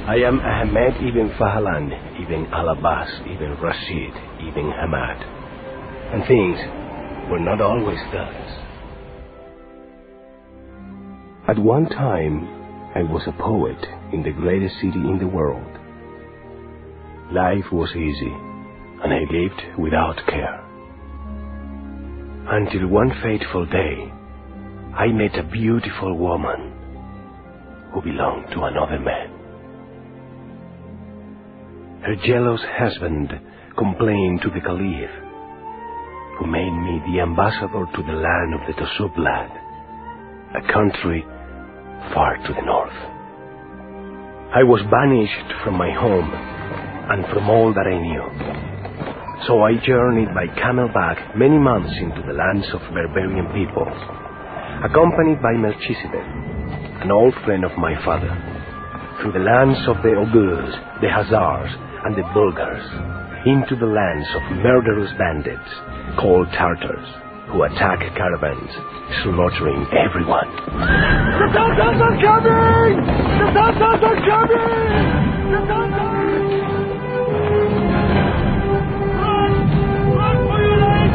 I am Ahmed ibn Fahlan, ibn al-Abbas, ibn Rashid, ibn Hamad. And things were not always thus. At one time, I was a poet in the greatest city in the world. Life was easy, and I lived without care. Until one fateful day, I met a beautiful woman who belonged to another man. Her jealous husband complained to the Caliph, who made me the ambassador to the land of the Tasublan, a country far to the north. I was banished from my home and from all that I knew. So I journeyed by camelback many months into the lands of barbarian peoples, accompanied by Melchizedek, an old friend of my father, through the lands of the Oghuz, the Hazars, and the Bulgars, into the lands of murderous bandits called Tartars, who attack caravans, slaughtering everyone. The Tartars are coming! The Tartars are coming! The Tartars! Run! Run for your lives!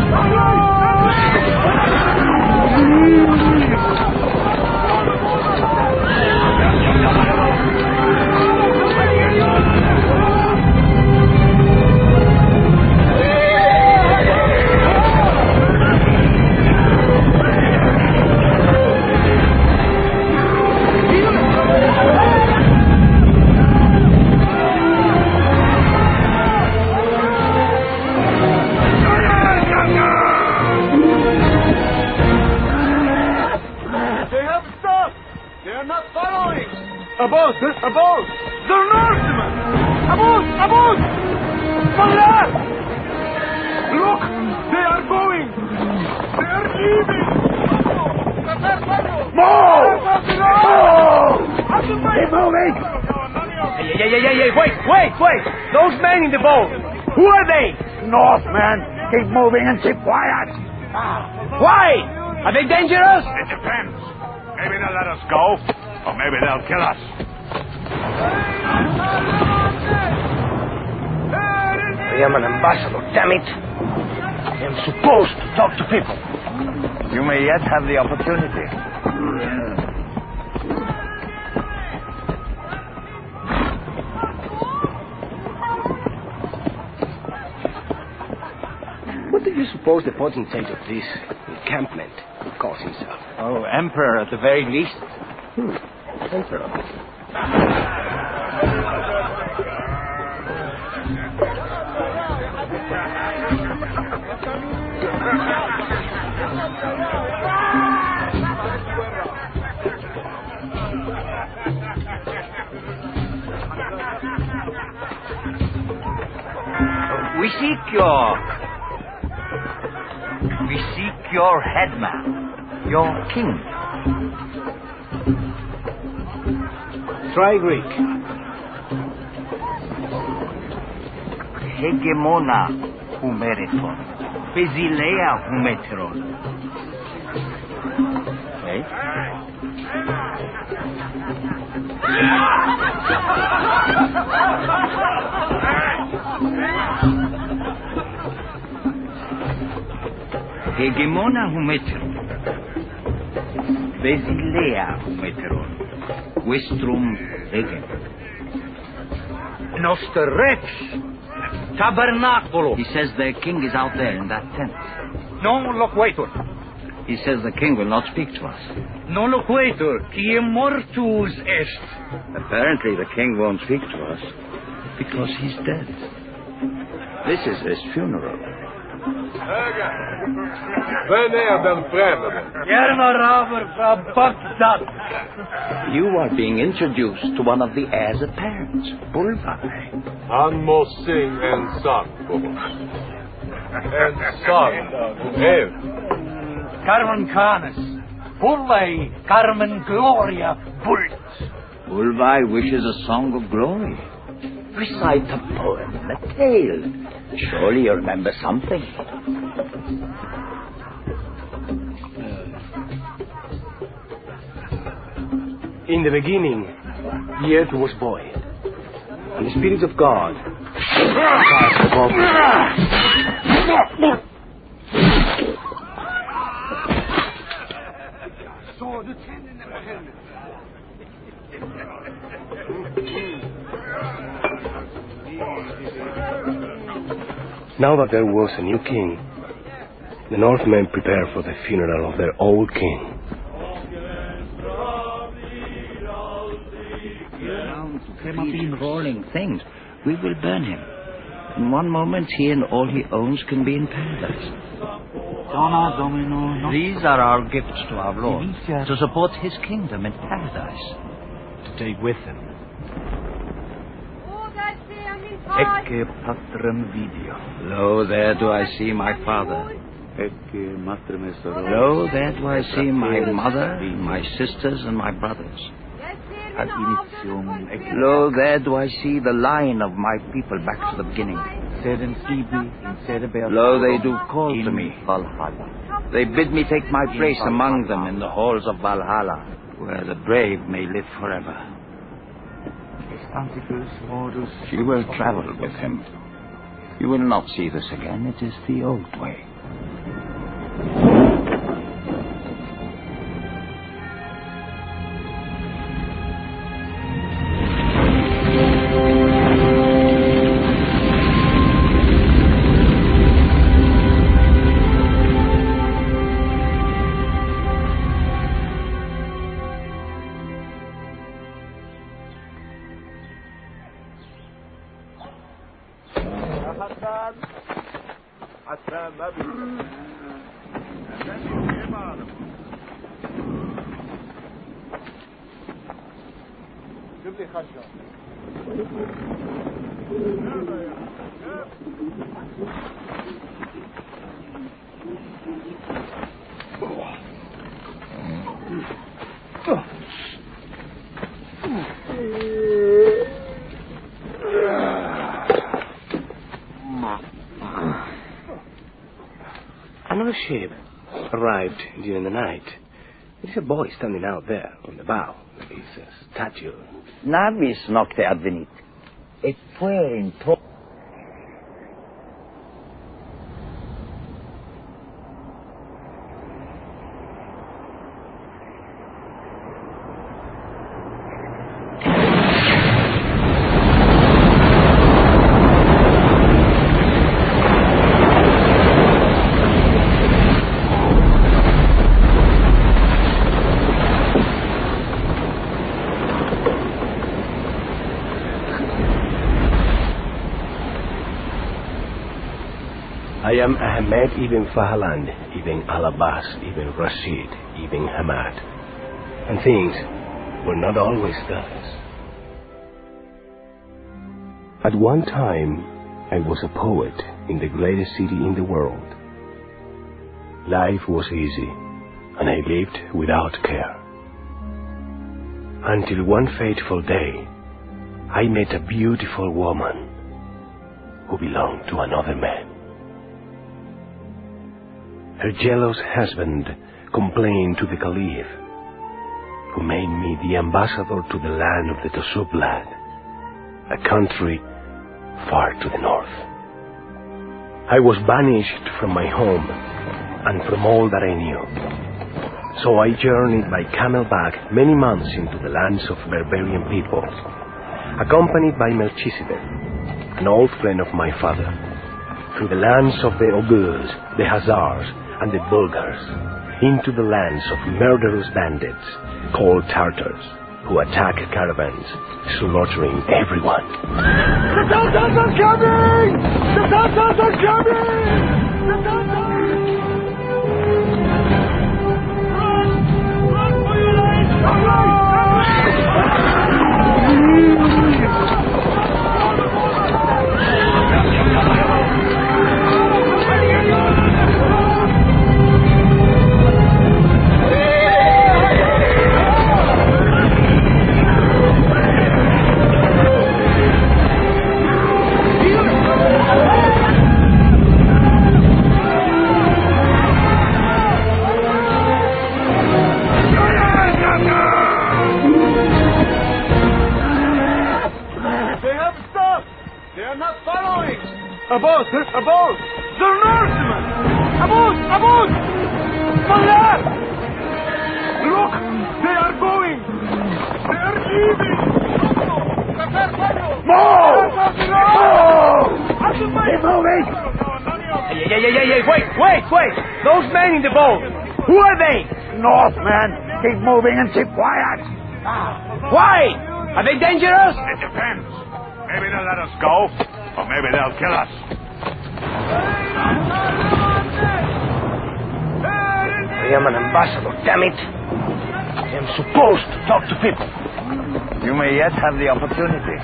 Above! Above! They're Norsemen! Above! Above! Fire! Look! They are going! They are leaving! Move! Keep moving! Hey! Wait! Those men in the boat! Who are they? Northmen! Keep moving and keep quiet! Why? Are they dangerous? It depends. Maybe they'll let us go. Or maybe they'll kill us. I am an ambassador, damn it! I am supposed to talk to people. You may yet have the opportunity. What do you suppose the potentate of this encampment calls himself? Oh, Emperor at the very least. Emperor. We seek your headman, your king. Try Greek. Hegemona humereton, Basilea humeteron. Eh? Hegemona humeteron, Basilea humeteron, Vestrum regem. Noster Rex! Tabernaculo! He says their king is out there in that tent. Non loquator. He says the king will not speak to us. Non loquator, qui mortus est. Apparently the king won't speak to us because he's dead. This is his funeral. You are being introduced to one of the heirs apparent, Bulbai. Sing and Son, and Son, Carmen Canis. Bulbai, Carmen Gloria, Bult. Bulbai wishes a song of glory. Recite a poem, a tale. Surely you remember something. In the beginning, the earth was void, and the Spirit of God passed above me. Now that there was a new king, the Northmen prepared for the funeral of their old king. Three crawling things. We will burn him. In one moment, he and all he owns can be in paradise. These are our gifts to our Lord, to support his kingdom in paradise. To take with him. Ecce patrem video. Lo, there do I see my father. Ecce matrem soror. Lo, there do I see my mother, my sisters, and my brothers. Ad initium ecce. Lo, there do I see the line of my people back to the beginning. Sedem sibi in sede beata. Lo, they do call to me. Valhalla. They bid me take my place among them in the halls of Valhalla, where the brave may live forever. She will travel with him. You will not see this again. It is the old way. Another ship arrived during the night. There is a boy standing out there on the bow. There is a statue. Navis nocte advenit. Et puer in to... I am Ahmed ibn Fahlan, ibn Al-Abbas, ibn Rashid, ibn Hamad. And things were not always thus. At one time, I was a poet in the greatest city in the world. Life was easy, and I lived without care. Until one fateful day, I met a beautiful woman who belonged to another man. Her jealous husband complained to the Caliph, who made me the ambassador to the land of the Tosublad, a country far to the north. I was banished from my home and from all that I knew. So I journeyed by camelback many months into the lands of barbarian people, accompanied by Melchizedek, an old friend of my father, through the lands of the Ogurs, the Hazars, and the Bulgars, into the lands of murderous bandits called Tartars, who attack caravans, slaughtering everyone. The Tartars are coming! The Tartars are coming! The Tartars! Run! Run for your lives! A boat! A boat! They're Norsemen! A boat! A boat! My lad! Look! They are going! They are leaving! Move! Keep moving! Yeah, wait! Those men in the boat! Who are they? Northmen, keep moving and keep quiet. Why? Are they dangerous? It depends. Maybe they'll let us go, or maybe they'll kill us. I am an ambassador, damn it. I am supposed to talk to people. You may yet have the opportunity.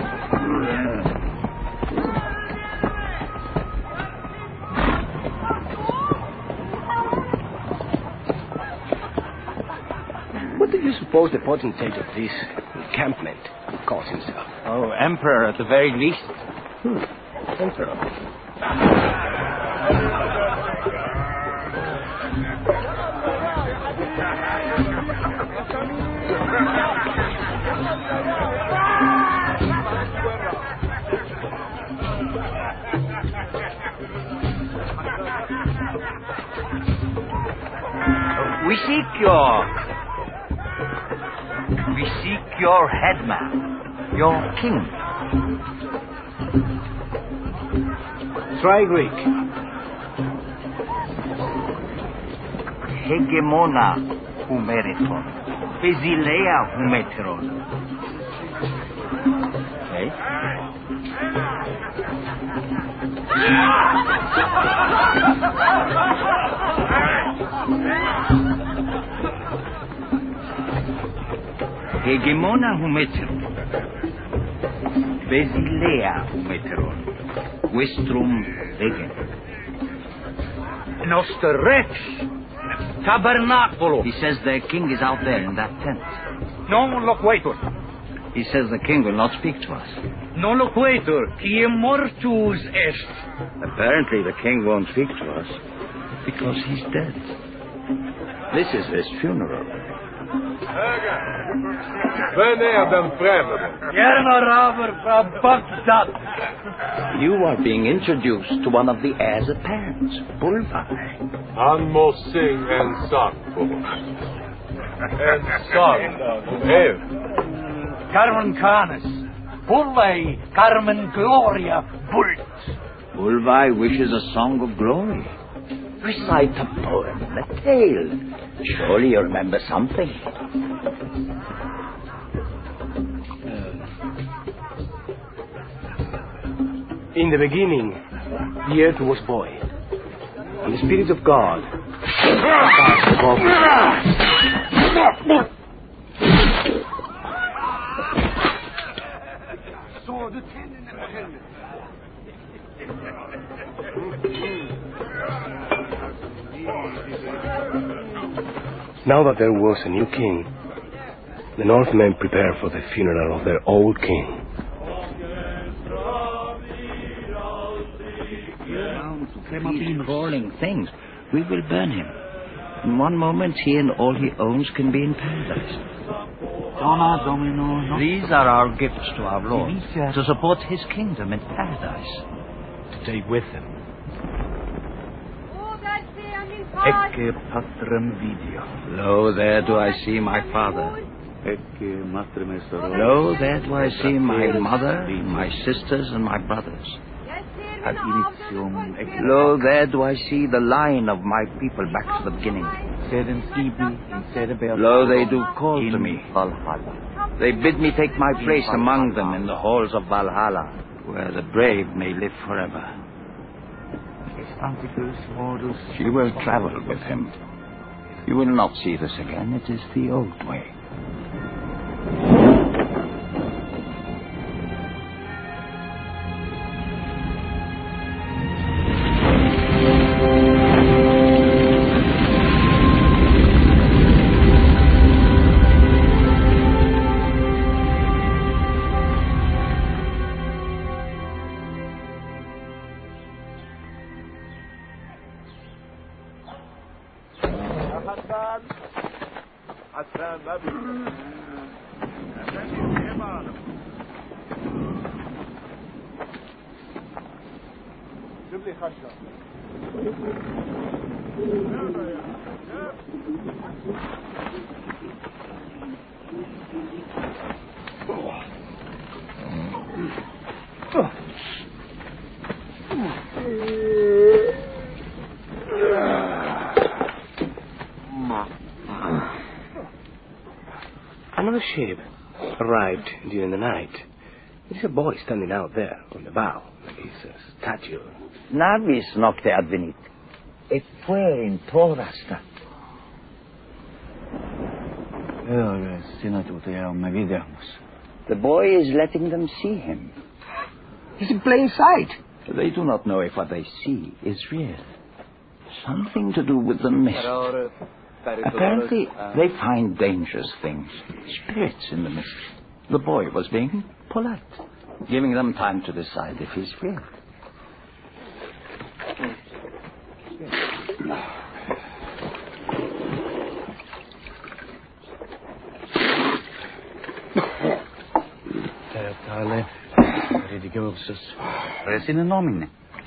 What do you suppose the potentate of this encampment calls himself? Oh, Emperor at the very least. Emperor. We seek your headman, your king. Try Greek. Hegemona humeriton, Basilea humeteron. Okay. Hegemona humeteron, Basilea humeteron, Vestrum regen. Noster Rex! Tabernaculo! He says their king is out there in that tent. Non loquator! He says the king will not speak to us. Non loquator, qui mortus est. Apparently the king won't speak to us because he's dead. This is his funeral. Wanneer den vreemde? Raver from Baghdad. You are being introduced to one of the heirs apparent, Bulbai. Han må sing en sang for oss. En sang om Ev. Carmen Canis. Bullay, Carmen Gloria Bult. Bulbai wishes a song of glory. Recite a poem, a tale. Surely you remember something. In the beginning, the earth was void, and the Spirit of God passed above it. Now that there was a new king, the Northmen prepared for the funeral of their old king. Came up in rolling things. We will burn him. In one moment, he and all he owns can be in paradise. Dona Domino. These are our gifts to our Lord, to support his kingdom in paradise. To take with them. Ecce patrem video. Lo, there do I see my father. Ecce matrem soror. Lo, there do I see my mother, my sisters, and my brothers. Ad initium ecce. Lo, there do I see the line of my people back to the beginning. Sed inscibi in sede beata. Lo, they do call to me. Valhalla. They bid me take my place among them in the halls of Valhalla, where the brave may live forever. She will travel with him. You will not see this again. It is the old way. Another ship arrived during the night. There's a boy standing out there on the bow. He's a statue. Navis nocte advenit. Et fuerin torasta. The boy is letting them see him. He's in plain sight. They do not know if what they see is real. Something to do with the mist. Apparently, they find dangerous things. Spirits in the mist. The boy was being polite, giving them time to decide if he's real. Tale, religiosus, res in nomine.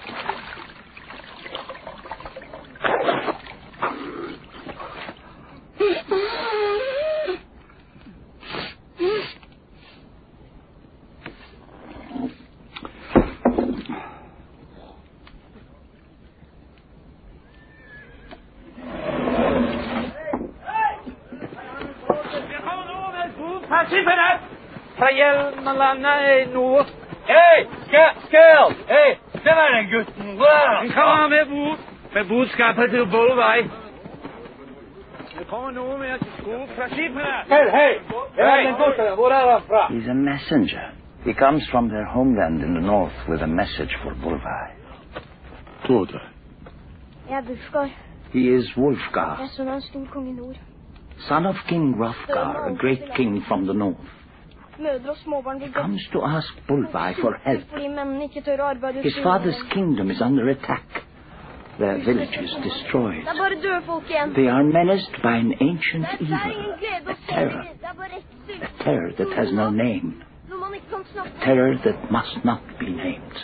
Hei, Skjell! Hei, det var den gutten. Han kommer med budskapet til Bolvei. Det kommer noe med at skog fra skipene. Hei! He's a messenger. He comes from their homeland in the north with a message for Bolvai. Tordre. Jeg er Wulfgar. He is Wulfgar, Jeg er søn av en stor konge i nord. son of King Hrothgar, a great king from the north. Mødre og småbarn blir Comes to ask Bolvai for help. fordi mennene ikke tør å arbeide. His father's kingdom is under attack. Their villages destroyed. Det er bare døde folk igjen. They are menaced by an ancient Det er evil. ingen glede å A se terror. det. Det er bare et synd. A terror that has no name. Når man ikke kan snakke. A terror that must not be named.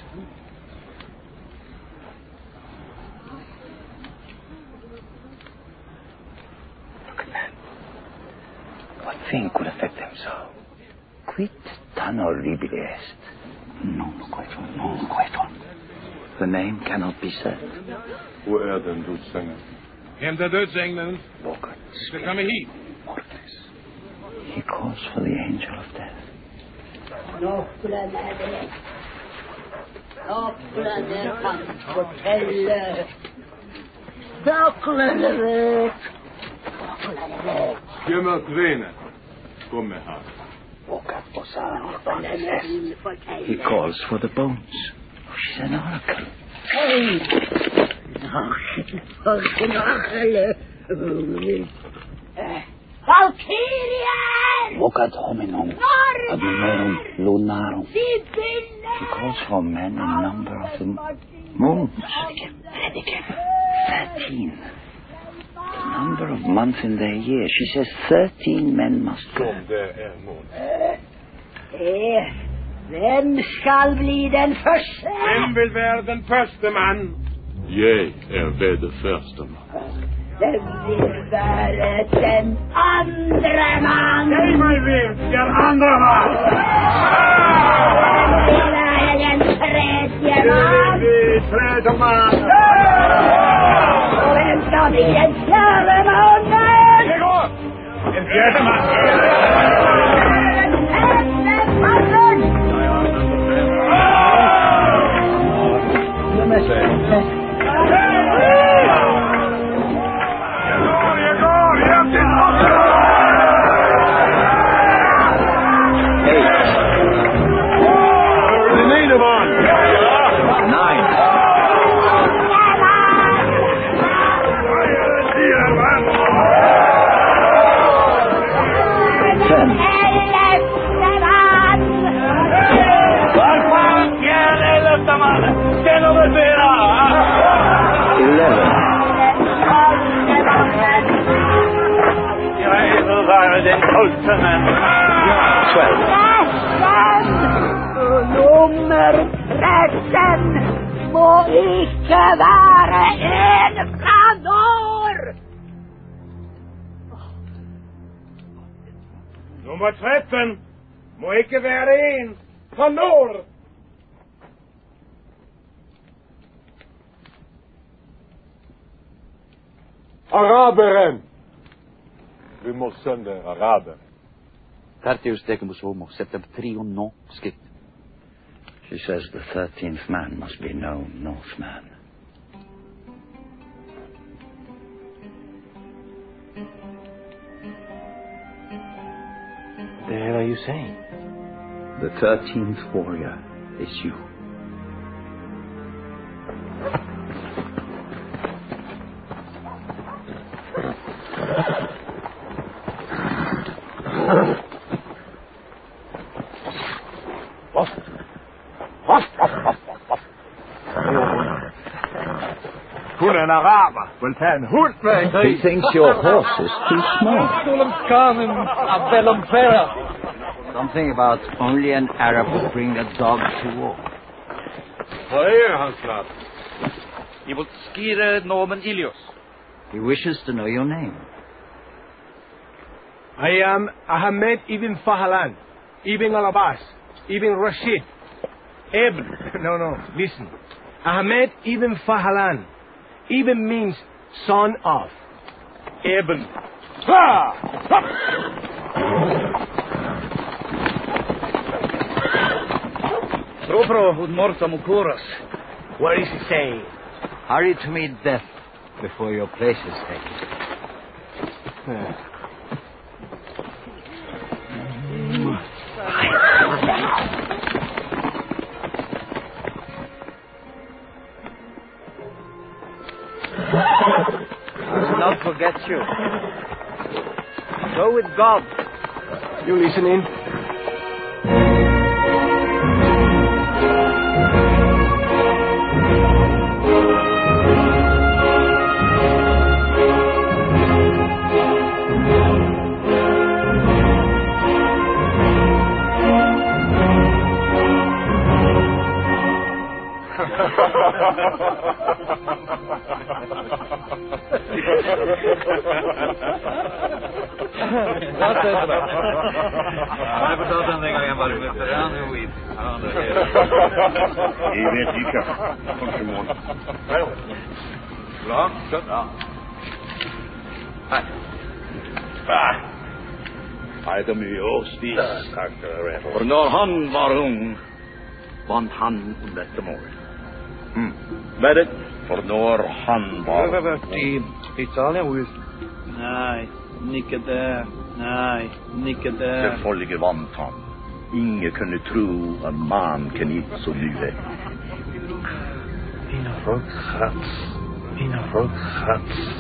Look at that. What thing could affect them so? Quid tanorribile est. Non queton. The name cannot be said. Hvor den dødsenglen? Hämta dödsängeln. Walker. Ska komma hit. Mortis. He calls for the angel of death. Nopplen kan fortelle. Nopplen vet. Gömmer grenen. Kommer här. Walker He calls for the bones. She's an oracle. Hei! Valkyrien! Vocat hominum ad numerum lunarum. He calls for men in number of the moons. 13. The number of months in their year. She says 13 men must go. Det mån. Hvem skal bli den første? Vem vill vara den första man? Jag är den första man. Hvem vil være den andre mann? Säg mig vem, den andra man! Hvem vil være den tredje mann? Tredje man! Og hvem skal bli den fjerde mannen? Det går! En fjärde man! Den femte mannen! Nummer 13 må ikke være en fra nord! Nummer 13 må ikke være en fra nord. Araberen. Vi må sende araber. Tertius decimus homo, septemtrium non skit. She says the 13th man must be no Northman. What the hell are you saying? The 13th warrior is you. Hun er en araber. Vil tage en hund med. He thinks your horse is too small. Something about only an Arab would bring a dog to war. Vad är hans namn? Ivolskire Norman Ilios. He wishes to know your name. I am Ahmed Ibn Fahlan, Ibn al-Abbas, Ibn Rashid, Ibn. No, listen. Ahmed Ibn Fahlan. Ibn means son of. Ibn. Propro ut mortem occurras. What is he saying? Hurry to meet death before your place is taken. I will not forget you. Go with God. You listening? For når han var ung, vant han om dette mål. Hvad er det? For når han var ung. Italien, Will. Nej, ikke der. Nej, ikke der. Selvfølgelig vant han. Ingen kunne tro at man kan ikke så lyve. In a road huts. In a road huts.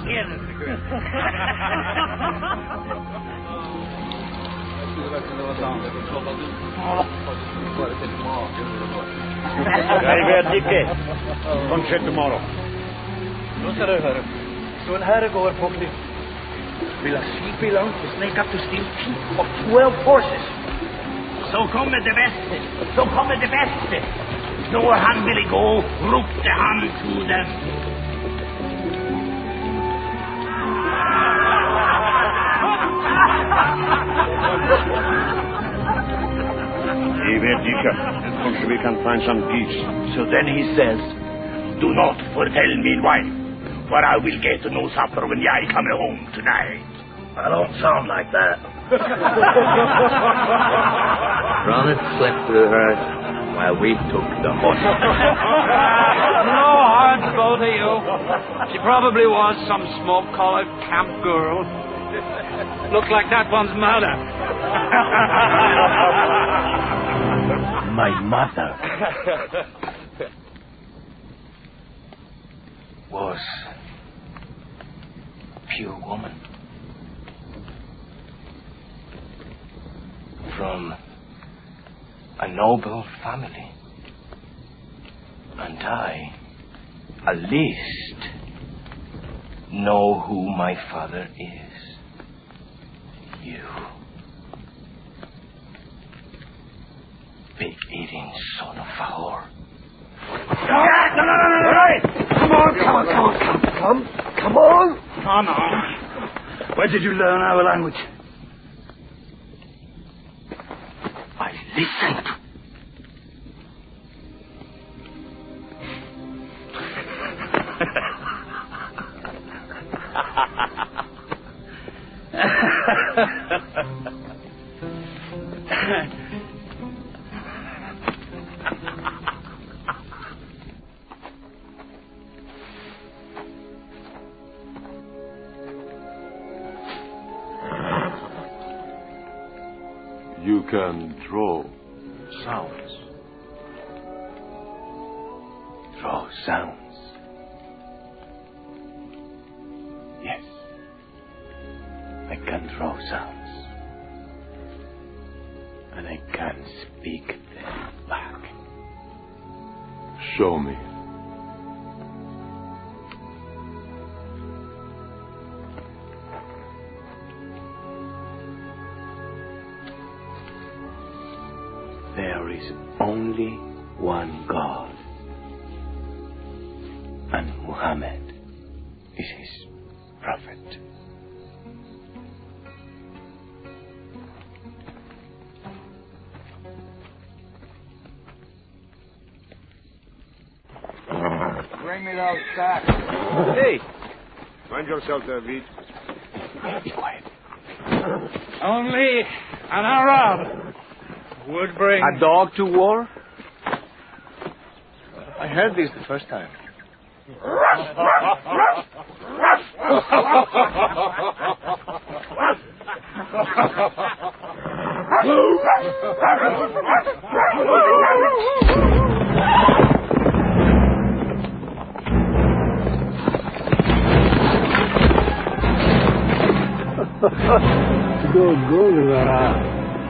Jeg vet ikke. Kanskje tomorrow. Nå skal du høre. Så en herre går på klipp. Will a sheep belong to snake up to steal 10 of 12 horses? Så kommer det bästa. Så kommer det bästa. Når han ville gå, ropte han til dem. Jeg vet ikke. Kanskje vi kan find some geese. So then he says, do not fortell me wife, for I will get no supper when I come home tonight. I don't sound like that. Ronald slept with her while we took the horse. No hard to go to you. She probably was some smoke-collared camp girl. Looked like that one's mother. My mother was pure woman. From a noble family. And I, at least, know who my father is. You. Pig-eating son of a whore. No. Come on. Come on. Where did you learn our language? I listened. You can draw sounds. Draw sounds. Yes. I can draw sounds. And I can speak them back. Show me. There is only one God, and Muhammad is his prophet. Bring me those sacks. Hey! Find yourself there, Veet. Be quiet. Only an Arab would bring... A dog to war? I heard this the first time. Go, Lara.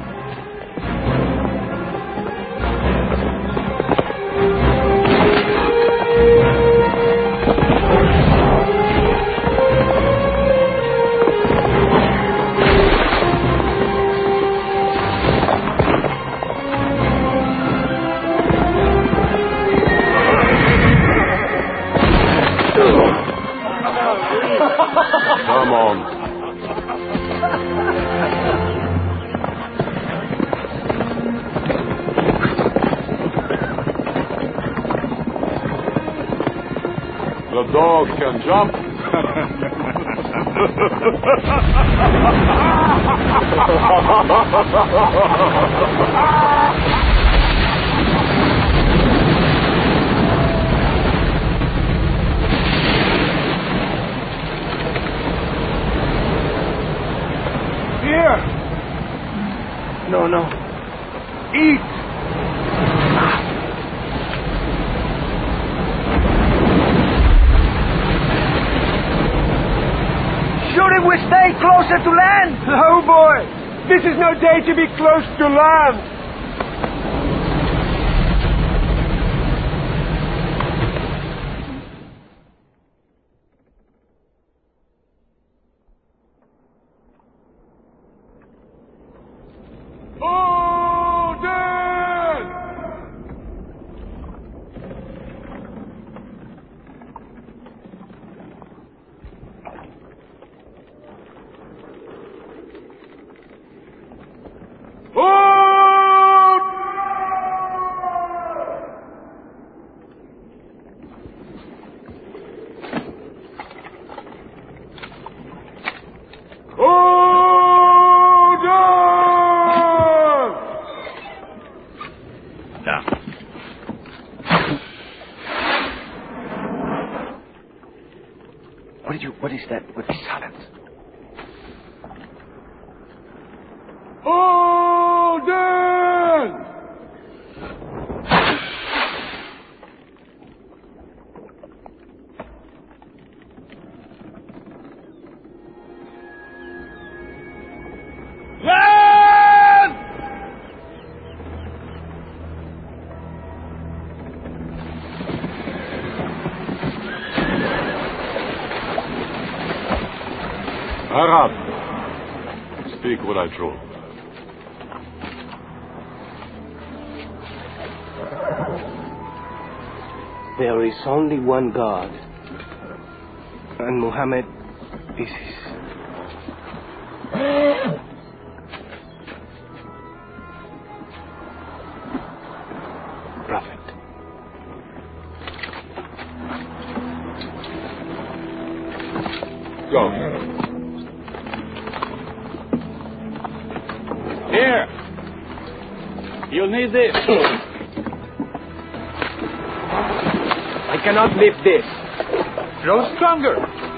Come on. The dog can jump. Here! No. Eat! Shouldn't we stay closer to land? Oh boy! This is no day to be close to land! What is that? What is silence? Arab, speak what I troll. There is only one God, And Muhammad is his prophet. Go. Here. You'll need this. I cannot lift this. Grow stronger.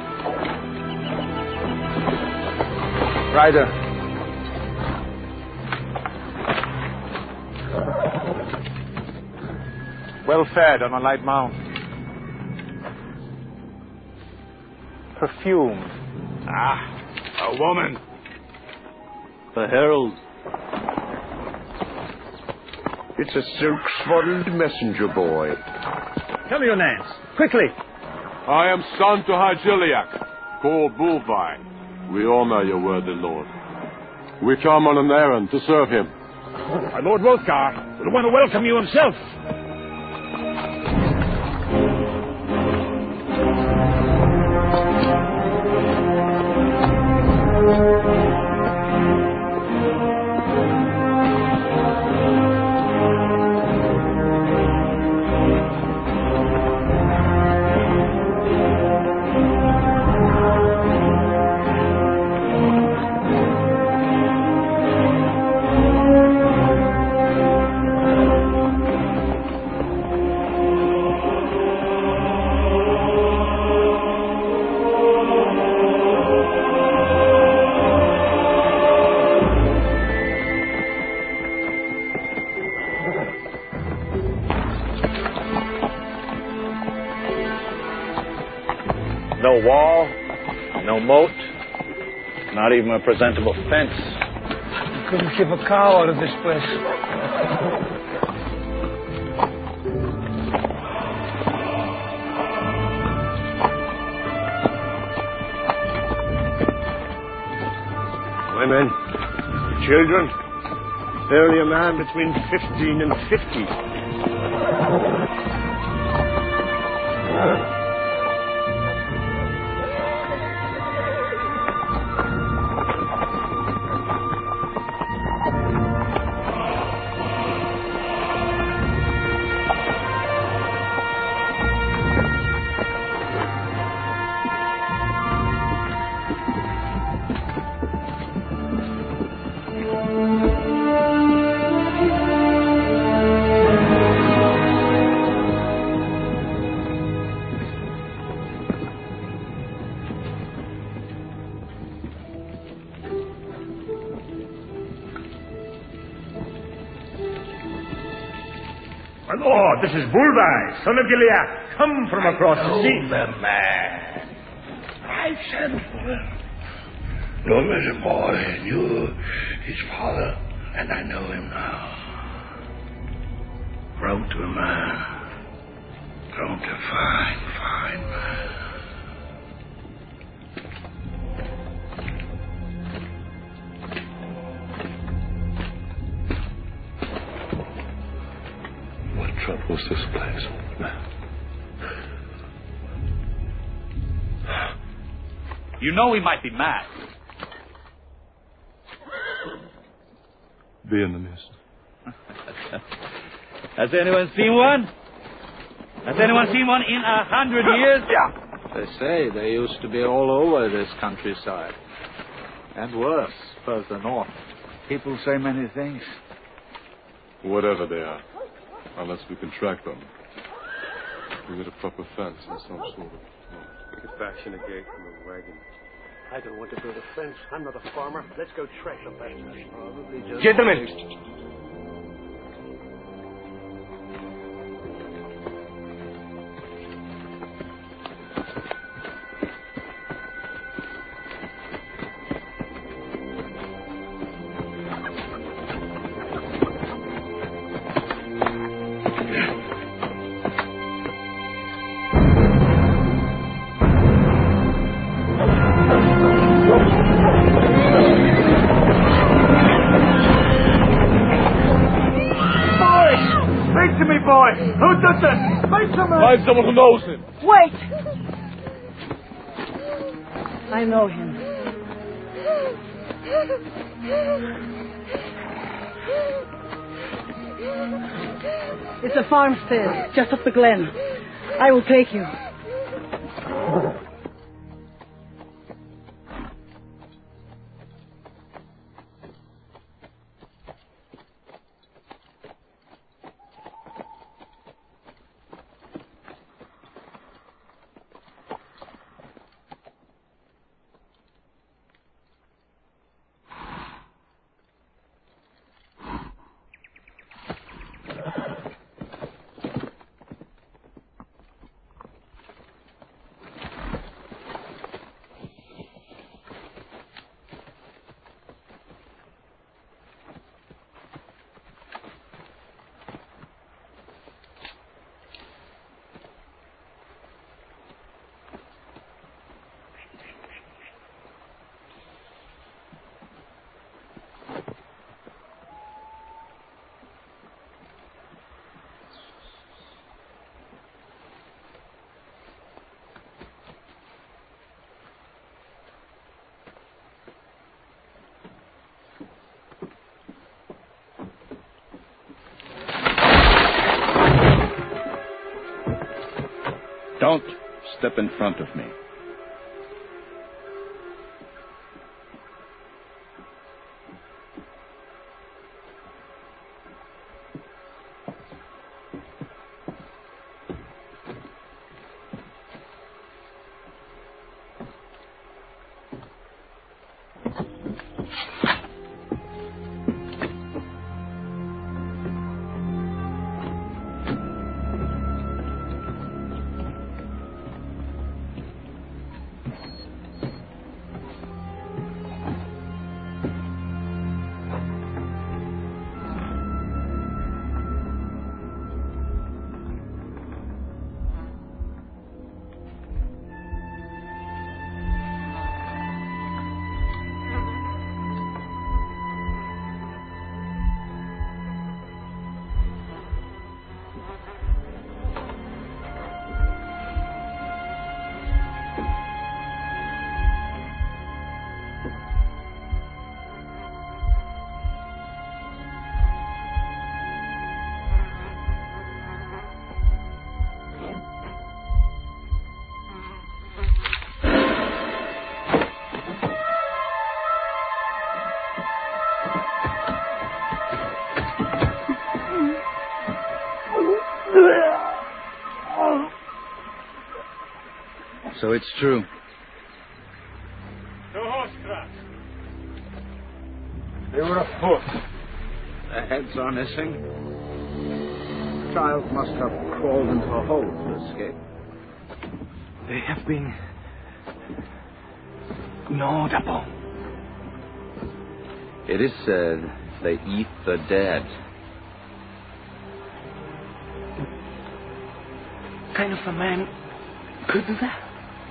Rider. Well fed on a light mount. Perfume. A woman. The herald. It's a silk-swaddled messenger boy. Tell me your names. Quickly. I am son to Hajiliak, called Bulvai. We honor your worthy lord. We come on an errand to serve him. My Lord Wolfgar will want to welcome you himself. No wall, no moat, not even a presentable fence. You couldn't keep a cow out of this place. Women, children, barely a man between 15 and 50. My lord, this is Bulbai, son of Gilead, come from across the sea. The man. I sent for him. Known as a boy, knew his father, and I know him now. Grown to a man. Grown to a fine, fine man. What troubles this place? You know we might be mad. Be in the mist. Has anyone seen one? Has anyone seen one in 100 years? Yeah. They say they used to be all over this countryside. And worse, further north. People say many things. Whatever they are, unless we can track them. We need a proper fence and some sort of... We could fashion a gate from a wagon. I don't want to build a fence. I'm not a farmer. Let's go track the bastards. Gentlemen! Who did this? Find someone who knows him. Wait! I know him. It's a farmstead just up the glen. I will take you. Don't step in front of me. So it's true. The horse tracks. They were afoot. Their heads are missing. The child must have crawled into a hole to escape. They have been gnawed upon. It is said they eat the dead. What kind of a man could do that?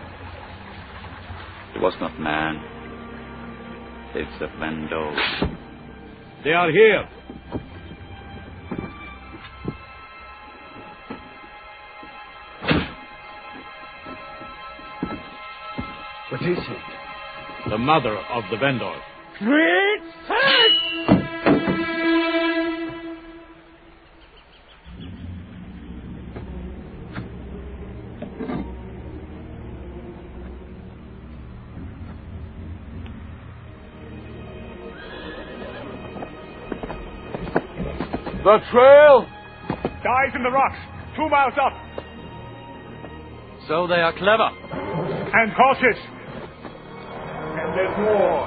It was not man. It's the Vendôle. They are here. What is it? The mother of the Vendôle. The trail! Dies in the rocks, 2 miles up. So they are clever. And cautious. And there's more.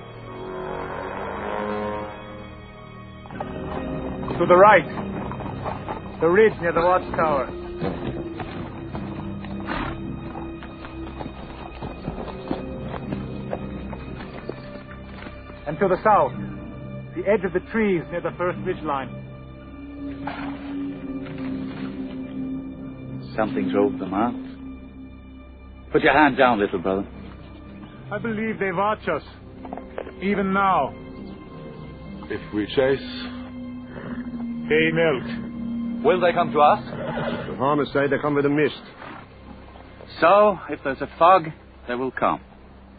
To the right. The ridge near the watchtower. And to the south. The edge of the trees near the first ridge line. Something drove them out. Put your hand down, little brother. I believe they watch us. Even now. If we chase, They melt. Will they come to us? The farmers say they come with a mist. So, if there's a fog, they will come.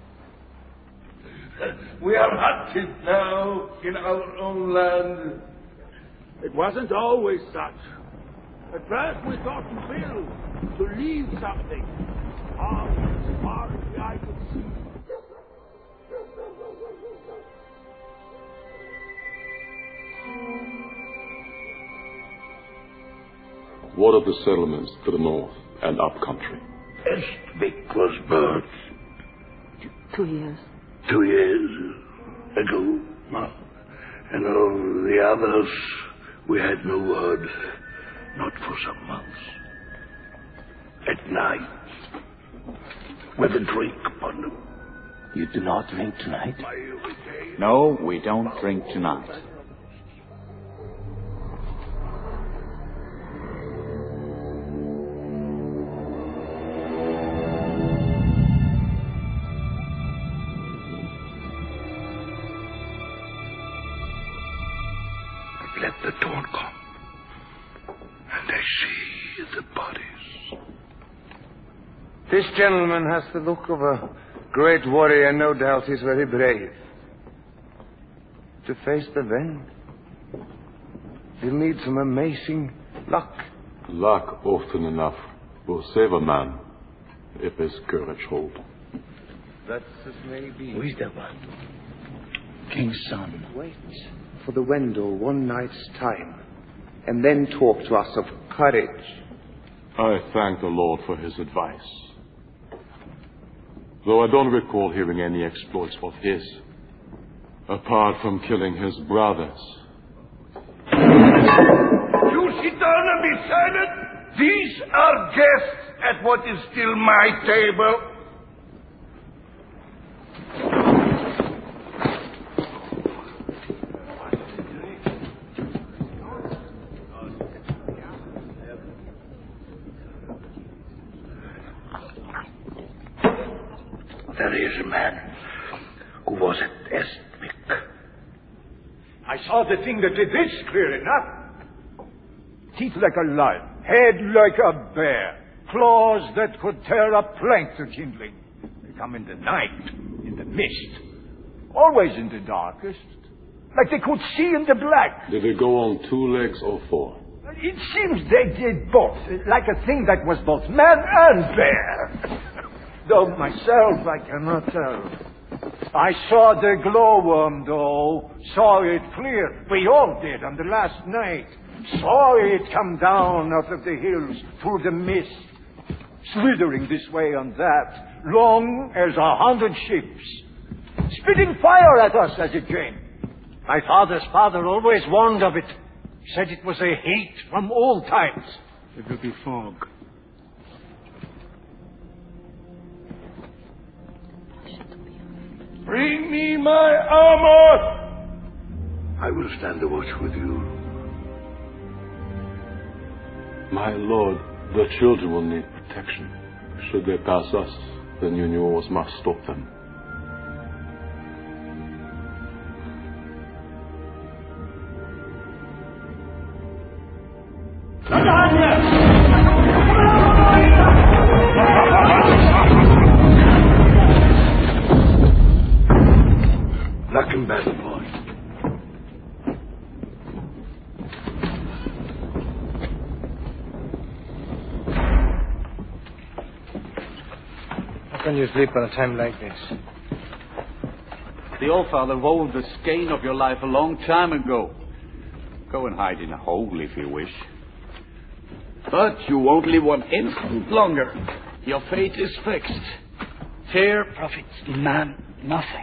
We are hunted now in our own land. It wasn't always such. At first we thought to build, to leave something. All as far as the eye could see. What of the settlements to the north and up country? Estvik was burnt 2 years. 2 years ago. And of the others, we had no word. Not for some months. At night, with a drink upon them. You do not drink tonight? No, we don't drink tonight. Let the dawn come. And I see the bodies. This gentleman has the look of a great warrior, and no doubt he's very brave. To face the Ven, he'll need some amazing luck. Luck often enough will save a man if his courage hold. That's as may be. Who is that one? King's son. Wait for the Wendell 1 night's time, and then talk to us of courage. I thank the Lord for his advice. Though I don't recall hearing any exploits of his, apart from killing his brothers. You sit down and be silent. These are guests at what is still my table. There is a man who was at Estvik. I saw the thing that did this clear enough. Teeth like a lion, head like a bear, claws that could tear a plank to kindling. They come in the night, in the mist, always in the darkest, like they could see in the black. Did they go on 2 legs or 4? It seems they did both, like a thing that was both man and bear. Though myself, I cannot tell. I saw the glowworm, though. Saw it clear. We all did on the last night. Saw it come down out of the hills through the mist, slithering this way and that, long as 100 ships, spitting fire at us as it came. My father's father always warned of it. Said it was a hate from old times. It will be fog. Bring me my armor! I will stand the watch with you. My lord, the children will need protection. Should they pass us, then you Uniors must stop them. Knock him back, boy. How can you sleep at a time like this? The Allfather wove the skein of your life a long time ago. Go and hide in a hole if you wish. But you won't live 1 instant longer. Your fate is fixed. Fear profits man nothing.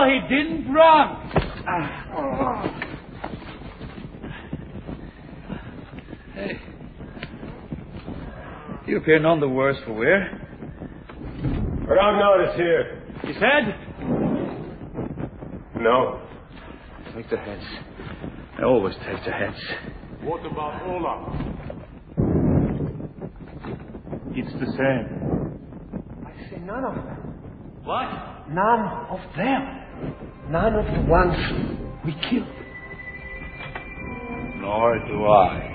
he didn't run. Hey. You appear none the worse for wear. Ragnar is here. You said? No. Take the heads. I always take the heads. What about Olaf? It's the same. I say none of them. What? None of them. None of the ones we killed. Nor do I.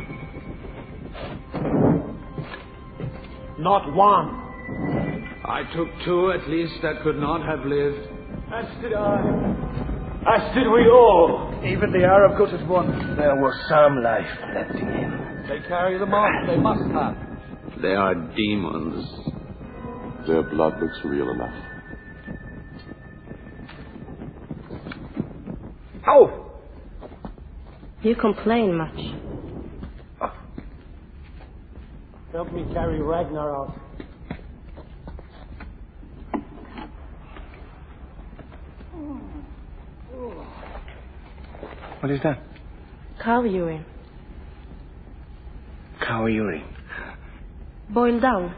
Not one. I took two at least that could not have lived. As did I. As did we all. Even the Arab gutted one. There was some life left in him. They carry them off. They must have. They are demons. Their blood looks real enough. Oh! You complain much. Help me carry Ragnar out. What is that? Cow urine. Cow urine. Boiled down.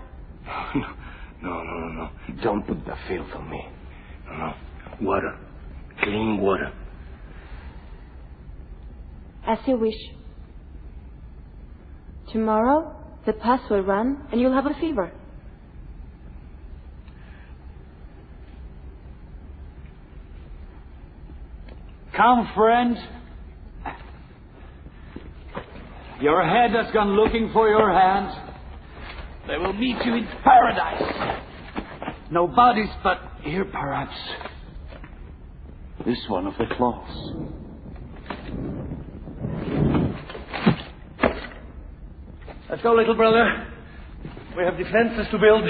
No. Don't put the filth on me. No. Water. Clean water. As you wish. Tomorrow, the pus will run and you'll have a fever. Come, friend. Your head has gone looking for your hand. They will meet you in paradise. No bodies, but here perhaps. This one of the claws. Let's go, little brother. We have defenses to build.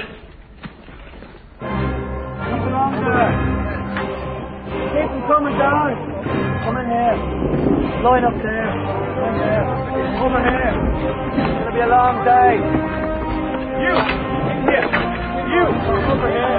Come along there. Keep them coming down. Come in here. Line up there. Come in here. Over here. It's going to be a long day. You! In here. You! Over here.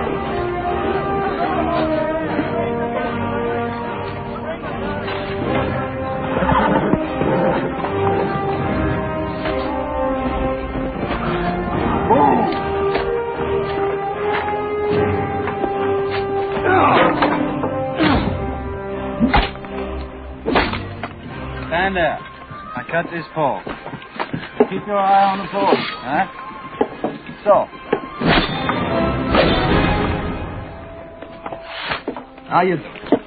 Stand there. I cut this pole. Keep your eye on the pole, huh? So. Now you...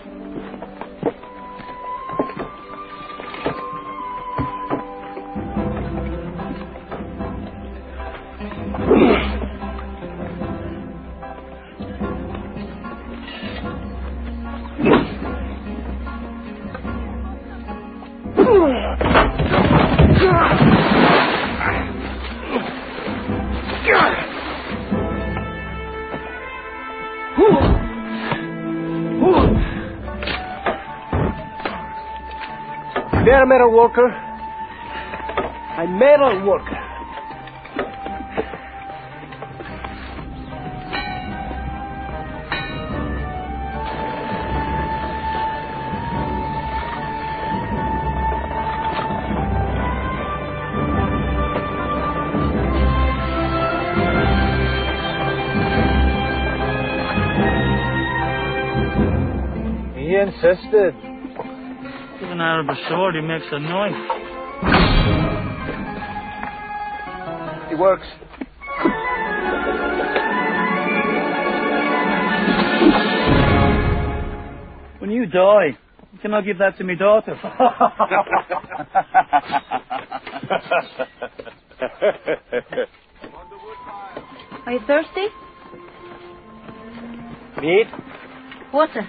They're a metal worker. A metal worker. He insisted. Even out of a sword, he makes a noise. It works. When you die, you cannot give that to me daughter. Are you thirsty? Meat? Water.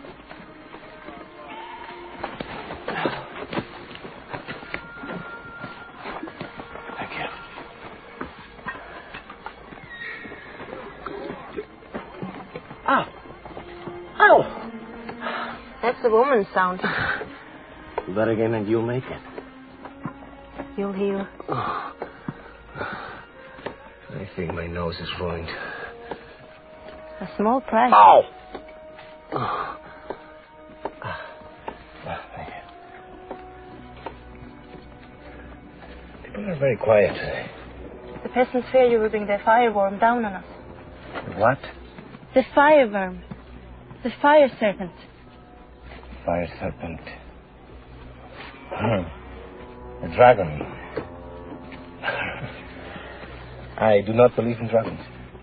That's the woman's sound. Do that again and you'll make it. You'll heal. Oh. I think my nose is ruined. A small price. Ow! Oh. You're very quiet today. The peasants fear you will bring their fireworm down on us. What? The fireworm. The fire serpent. Fire serpent. A dragon. I do not believe in dragons.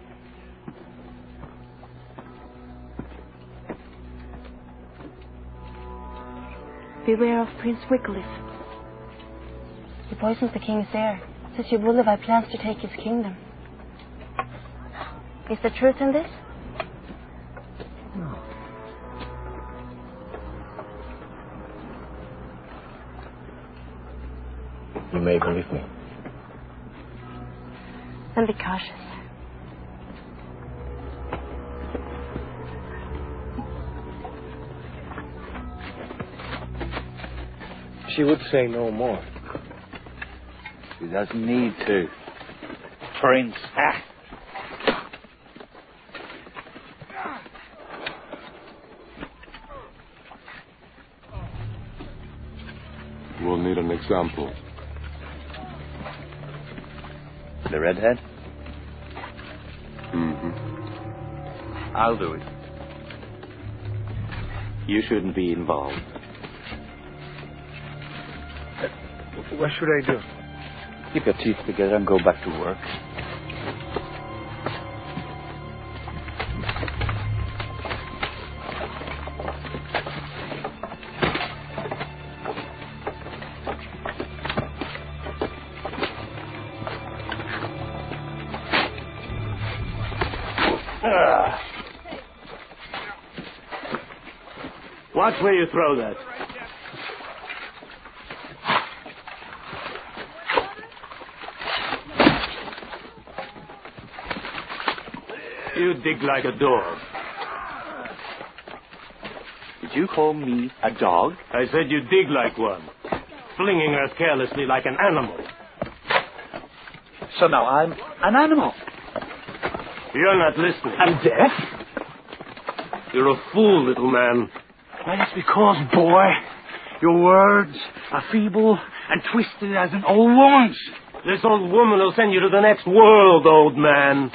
Beware of Prince Wycliffe. He poisons the king's heir. Says your Boulevard plans to take his kingdom. Is there truth in this? No. You may believe me. Then be cautious. She would say no more. She doesn't need to. Prince. We'll need an example. The redhead? Mm-hmm. I'll do it. You shouldn't be involved. What should I do? Keep your teeth together and go back to work. Watch where you throw that. You dig like a dog. Did you call me a dog? I said you dig like one, flinging earth carelessly like an animal. So now I'm an animal. You're not listening. I'm deaf? You're a fool, little man. Well, it's because, boy, your words are feeble and twisted as an old woman's. This old woman will send you to the next world, old man.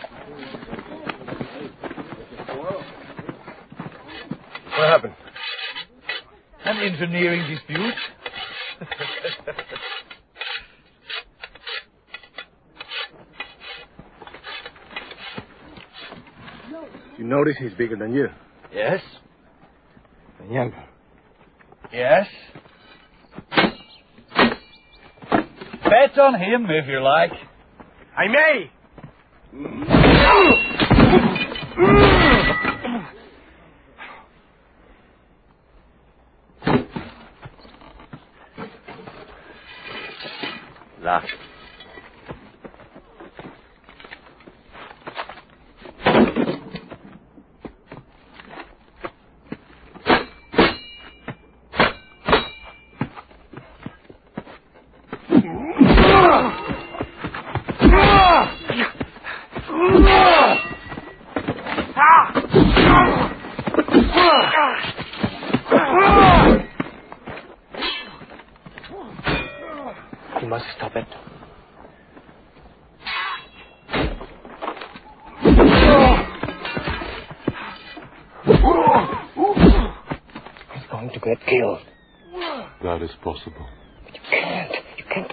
What happened? An engineering dispute. You notice he's bigger than you. Yes? And younger. Yes? Bet on him if you like. I may. Luck. You must stop it. He's going to get killed. That is possible. But you can't. You can't.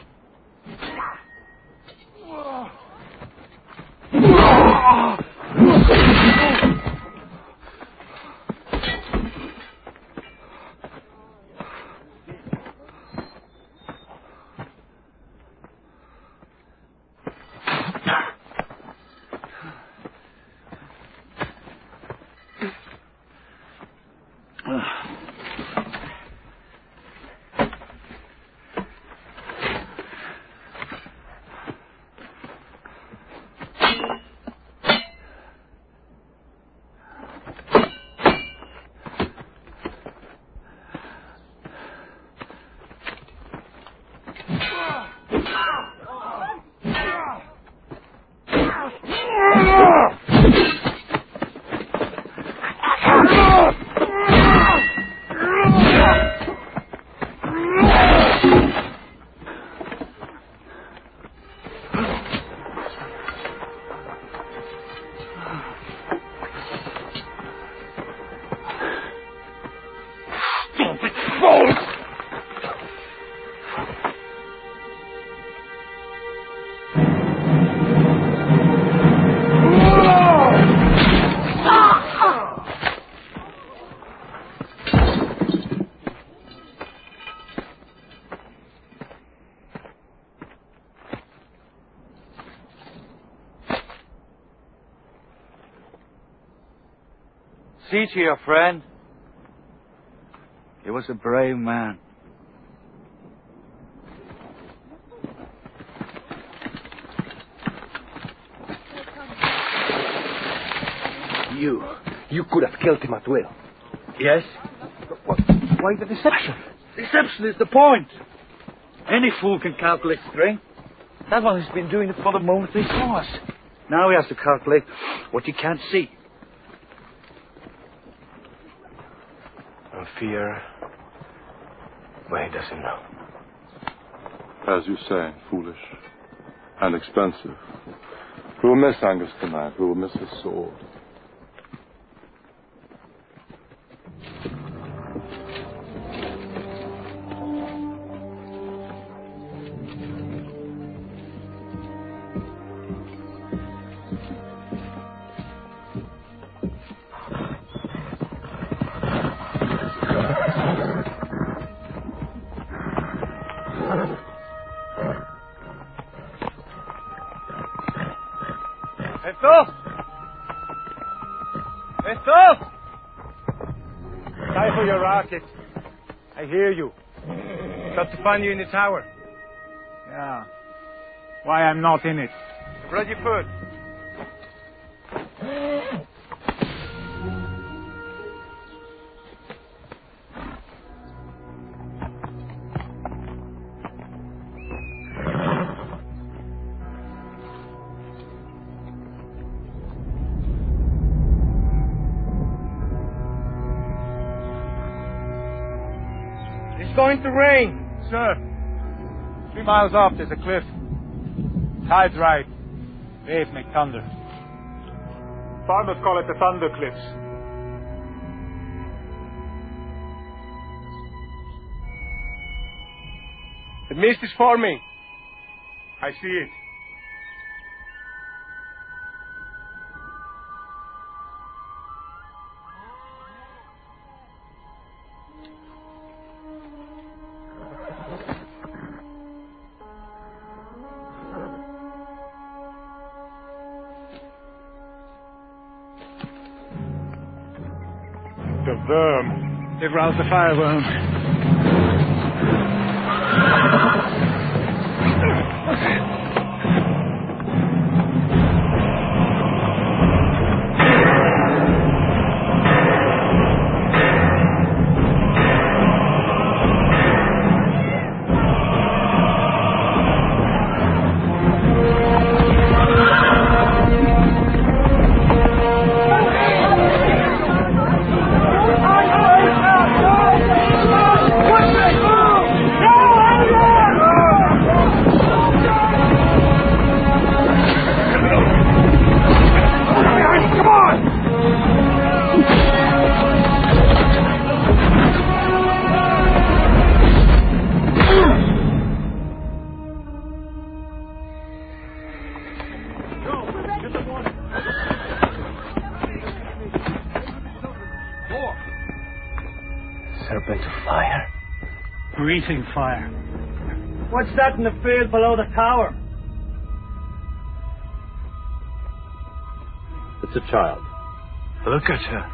See to your friend. He was a brave man. You could have killed him at will. Yes? Why the deception? Deception is the point. Any fool can calculate strength. That's what he's been doing for the moment he saw us. Now he has to calculate what he can't see. No fear, but he doesn't know. As you say, foolish and expensive. We will miss Angus tonight. We will miss his sword. Time for your rocket. I hear you. Got to find you in the tower. Yeah. Why I'm not in it. Ready foot. Going to rain, sir. 3 miles off, there's a cliff. Tide's right. Waves make thunder. Farmers call it the Thunder Cliffs. The mist is forming. I see it. The worm. They've roused the fireworm. Serpent of fire. Breathing fire. What's that in the field below the tower? It's a child. Look at her.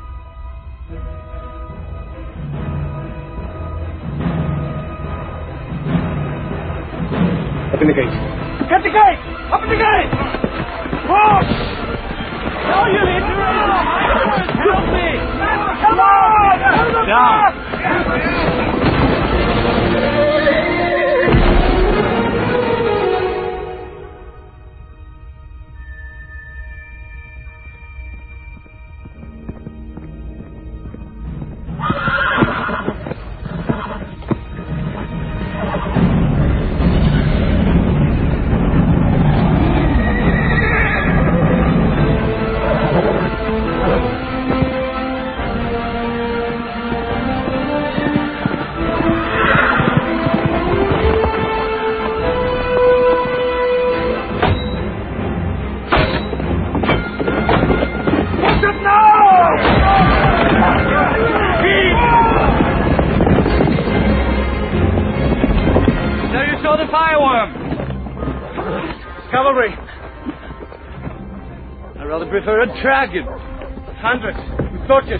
Open the gate. Get the gate! Open the gate! Push! No, you idiot! Help me! Come on! Down! Cavalry. I'd rather prefer a dragon. hundreds, with torches.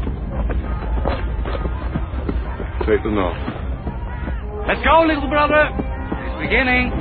Take them now. Let's go, little brother. It's beginning.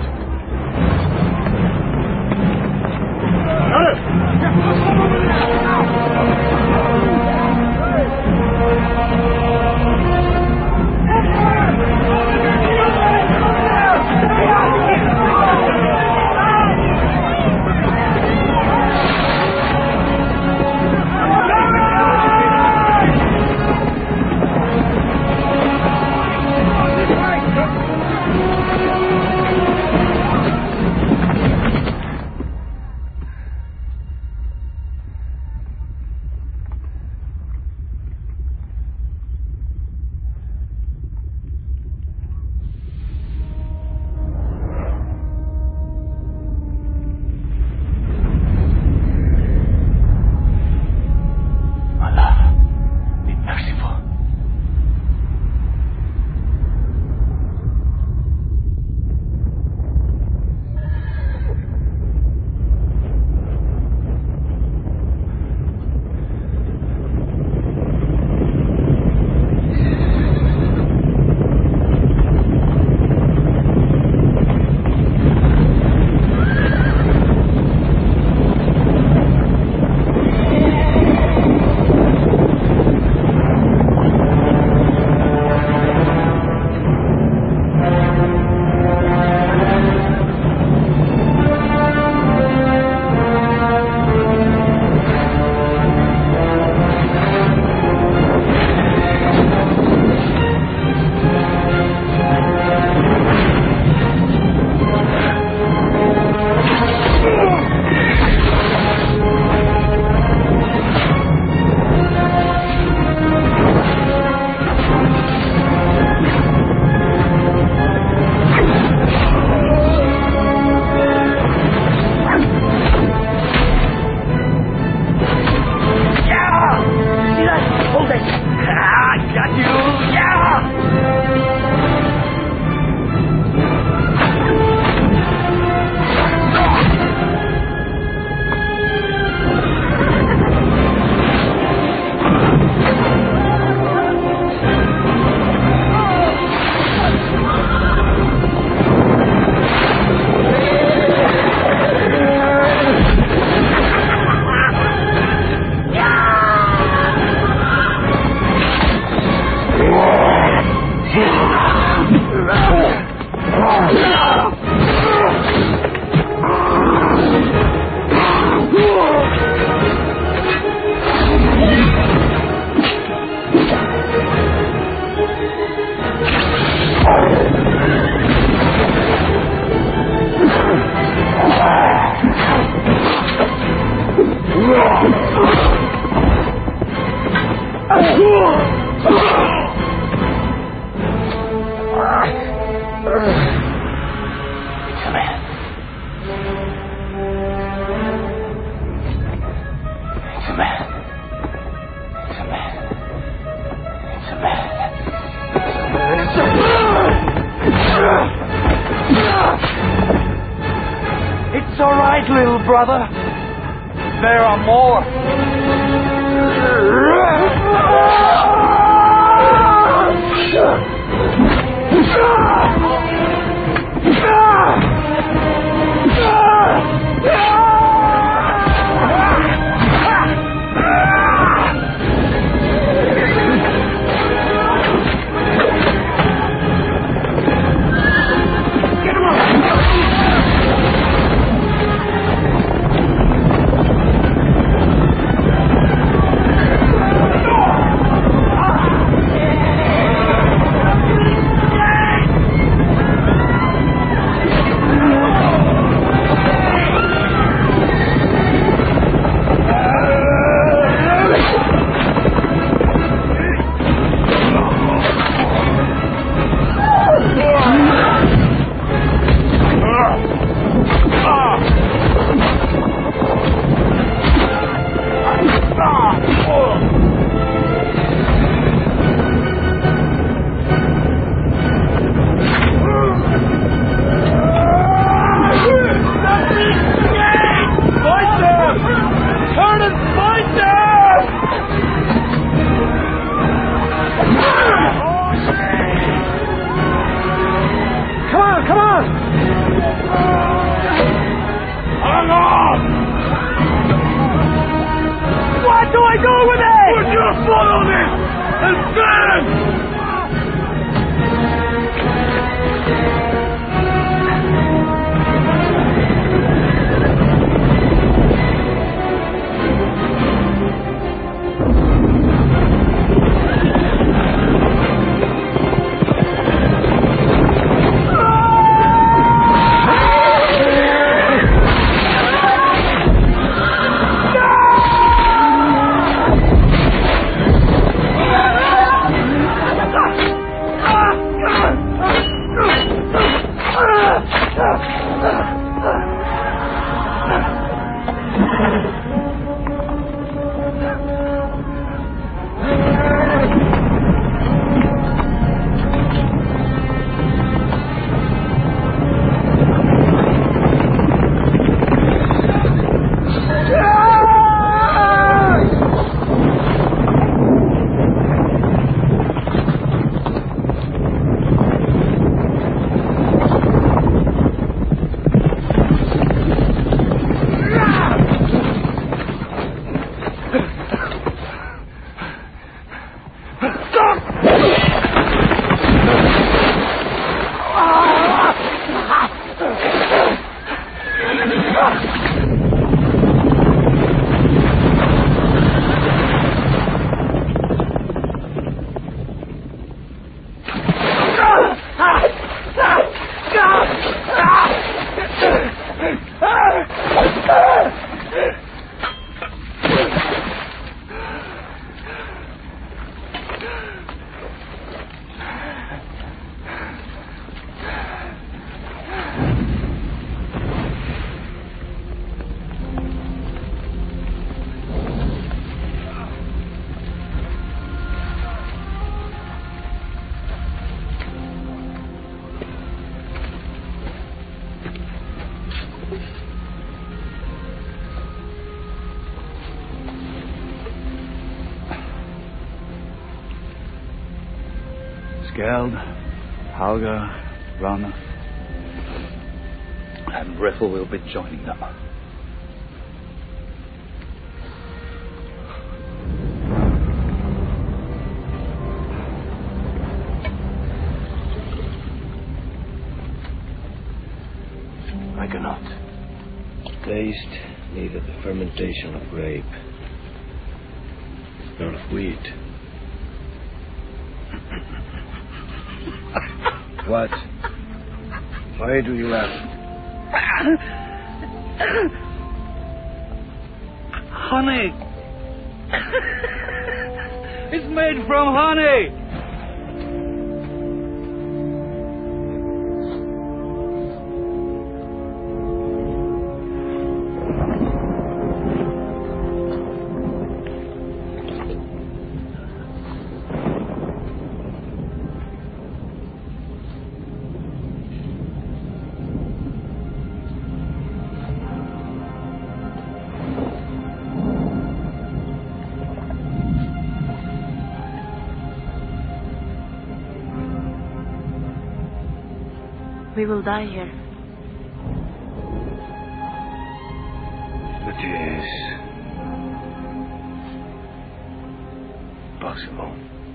It's all right, little brother. There are more. Skald, Halga, Rana, and Brethel will be joining them. I cannot. Taste neither the fermentation of grape nor of wheat. What? Why do you laugh? Honey! It's made from honey! We will die here. It is possible.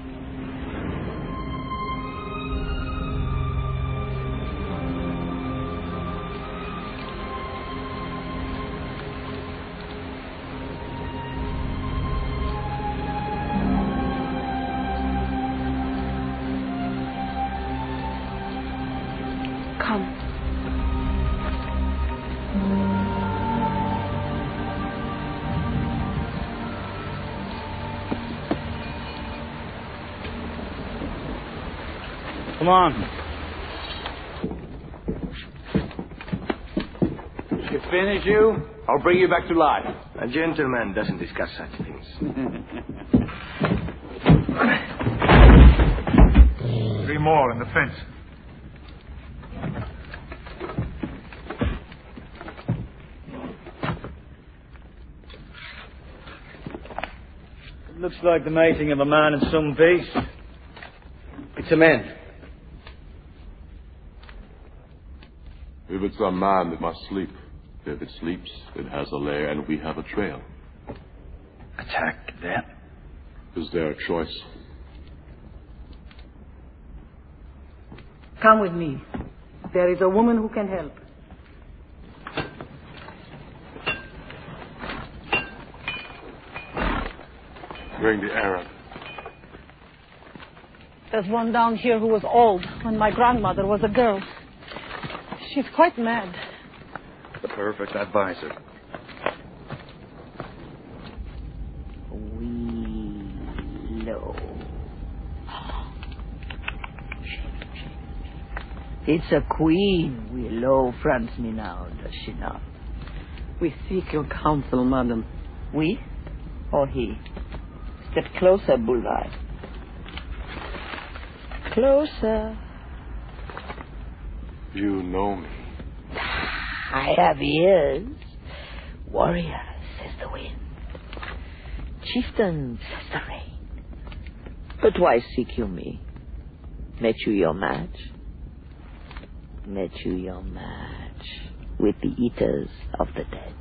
Come on. You finish, you? I'll bring you back to life. A gentleman doesn't discuss such things. 3 more in the fence. It looks like the mating of a man and some beast. It's a man. If it's a man, it must sleep. If it sleeps, it has a lair, and we have a trail. Attack them. Is there a choice? Come with me. There is a woman who can help. Bring the Arab. There's one down here who was old when my grandmother was a girl. She's quite mad. The perfect advisor. Willow. It's a queen, Willow fronts me now, does she not? We seek your counsel, madam. We or he? Step closer, Bulleye. Closer. You know me. I have ears. Warrior, says the wind. Chieftain, says the rain. But why seek you me? Met you your match? Met you your match with the eaters of the dead.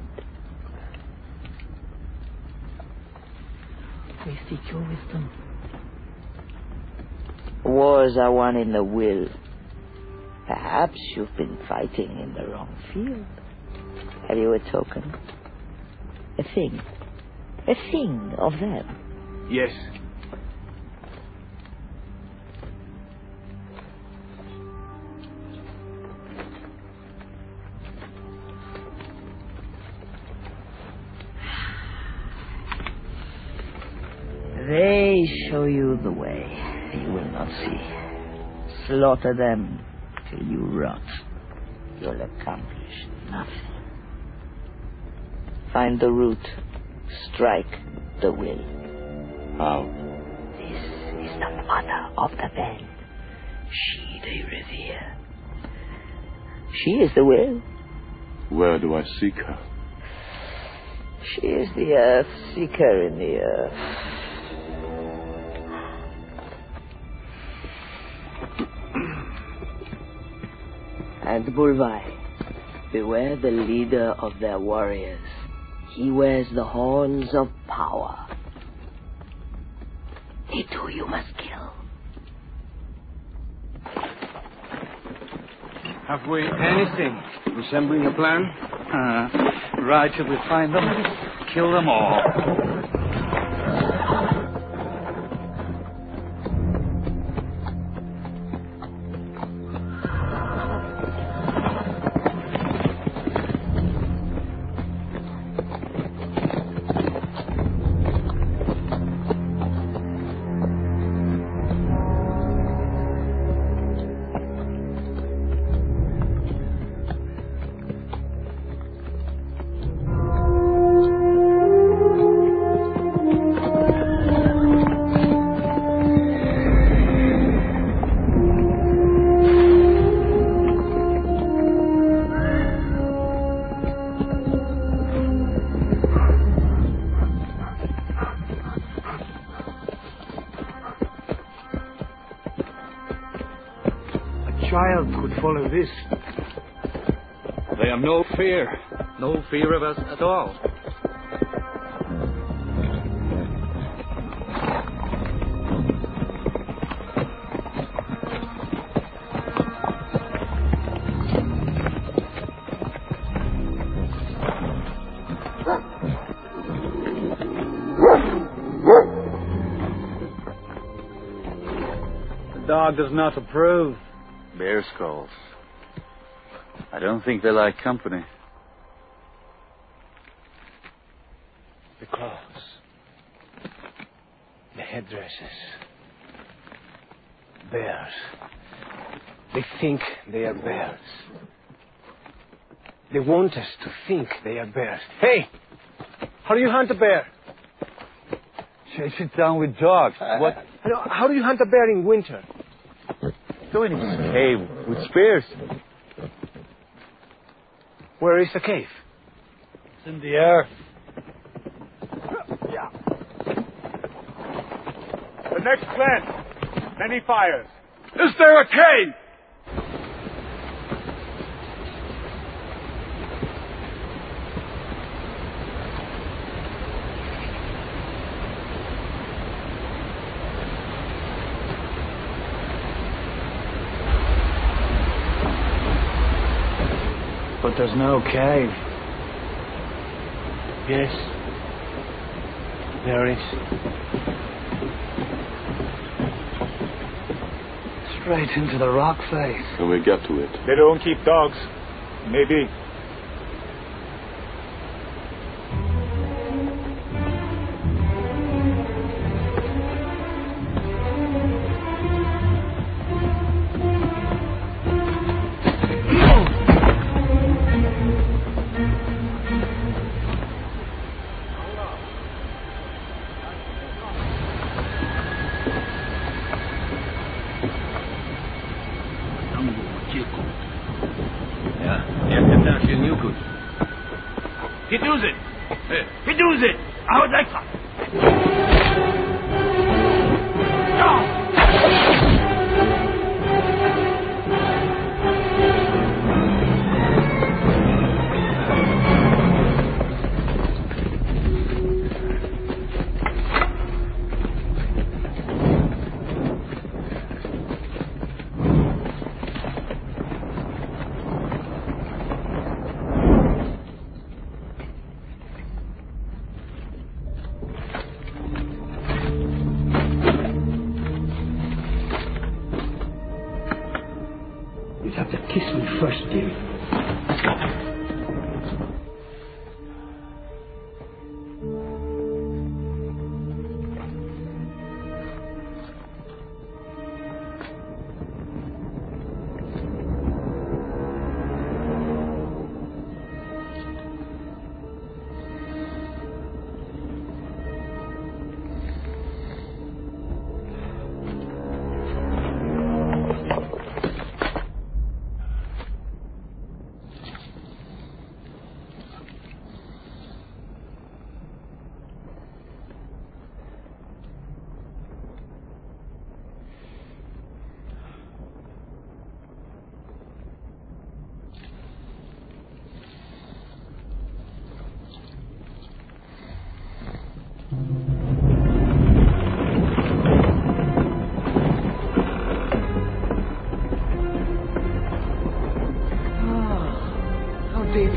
We seek your wisdom. Wars are won in the will. Perhaps you've been fighting in the wrong field. Have you a token? A thing? A thing of them? Yes. They show you the way. You will not see. Slaughter them till you rot. You'll accomplish nothing. Find the root. Strike the will. How? This is the mother of the band. She they revere. She is the will. Where do I seek her? She is the earth seeker in the earth. And Bulvai, beware the leader of their warriors. He wears the horns of power. He too you must kill. Have we anything resembling a plan? Right till we find them, kill them all. Child could follow this. They have no fear. No fear of us at all. The dog does not approve. Bear skulls. I don't think they like company. The clothes. The headdresses. Bears. They think they are bears. They want us to think they are bears. Hey! How do you hunt a bear? Chase it down with dogs. What? How do you hunt a bear in winter? Go in his cave with spears. Where is the cave? It's in the earth. Yeah. The next plant. Many fires. Is there a cave? But there's no cave. Yes. There is. Straight into the rock face. Can we get to it? They don't keep dogs. Maybe.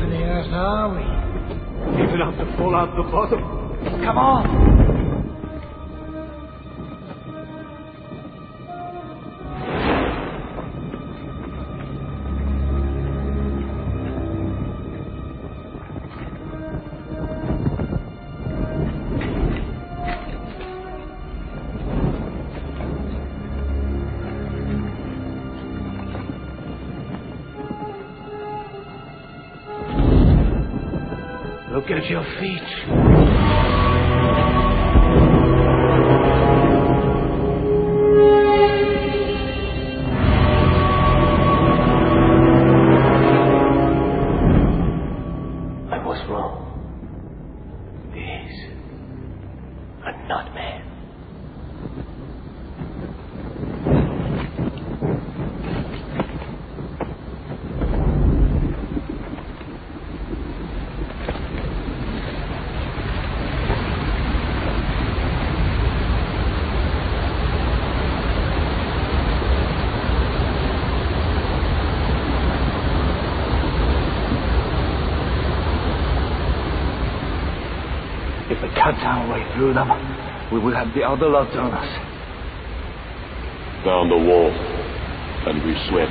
to the earth now, are we? Even have to fall out the bottom. Come on! Look at your feet. I was wrong. These are not men. If we cut our way through them, we will have the other lot on us. Down the wall, and we swim.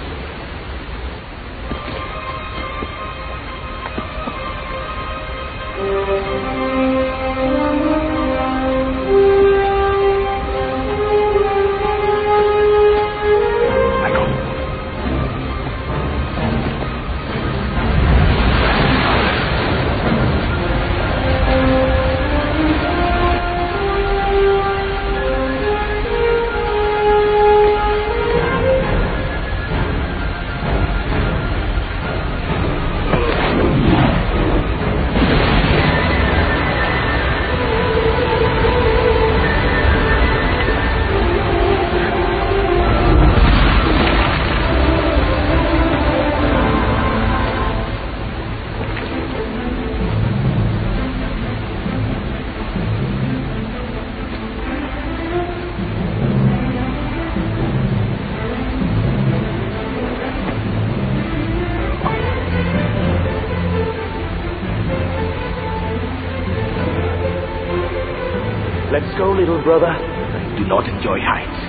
Let's go, little brother. I do not enjoy heights.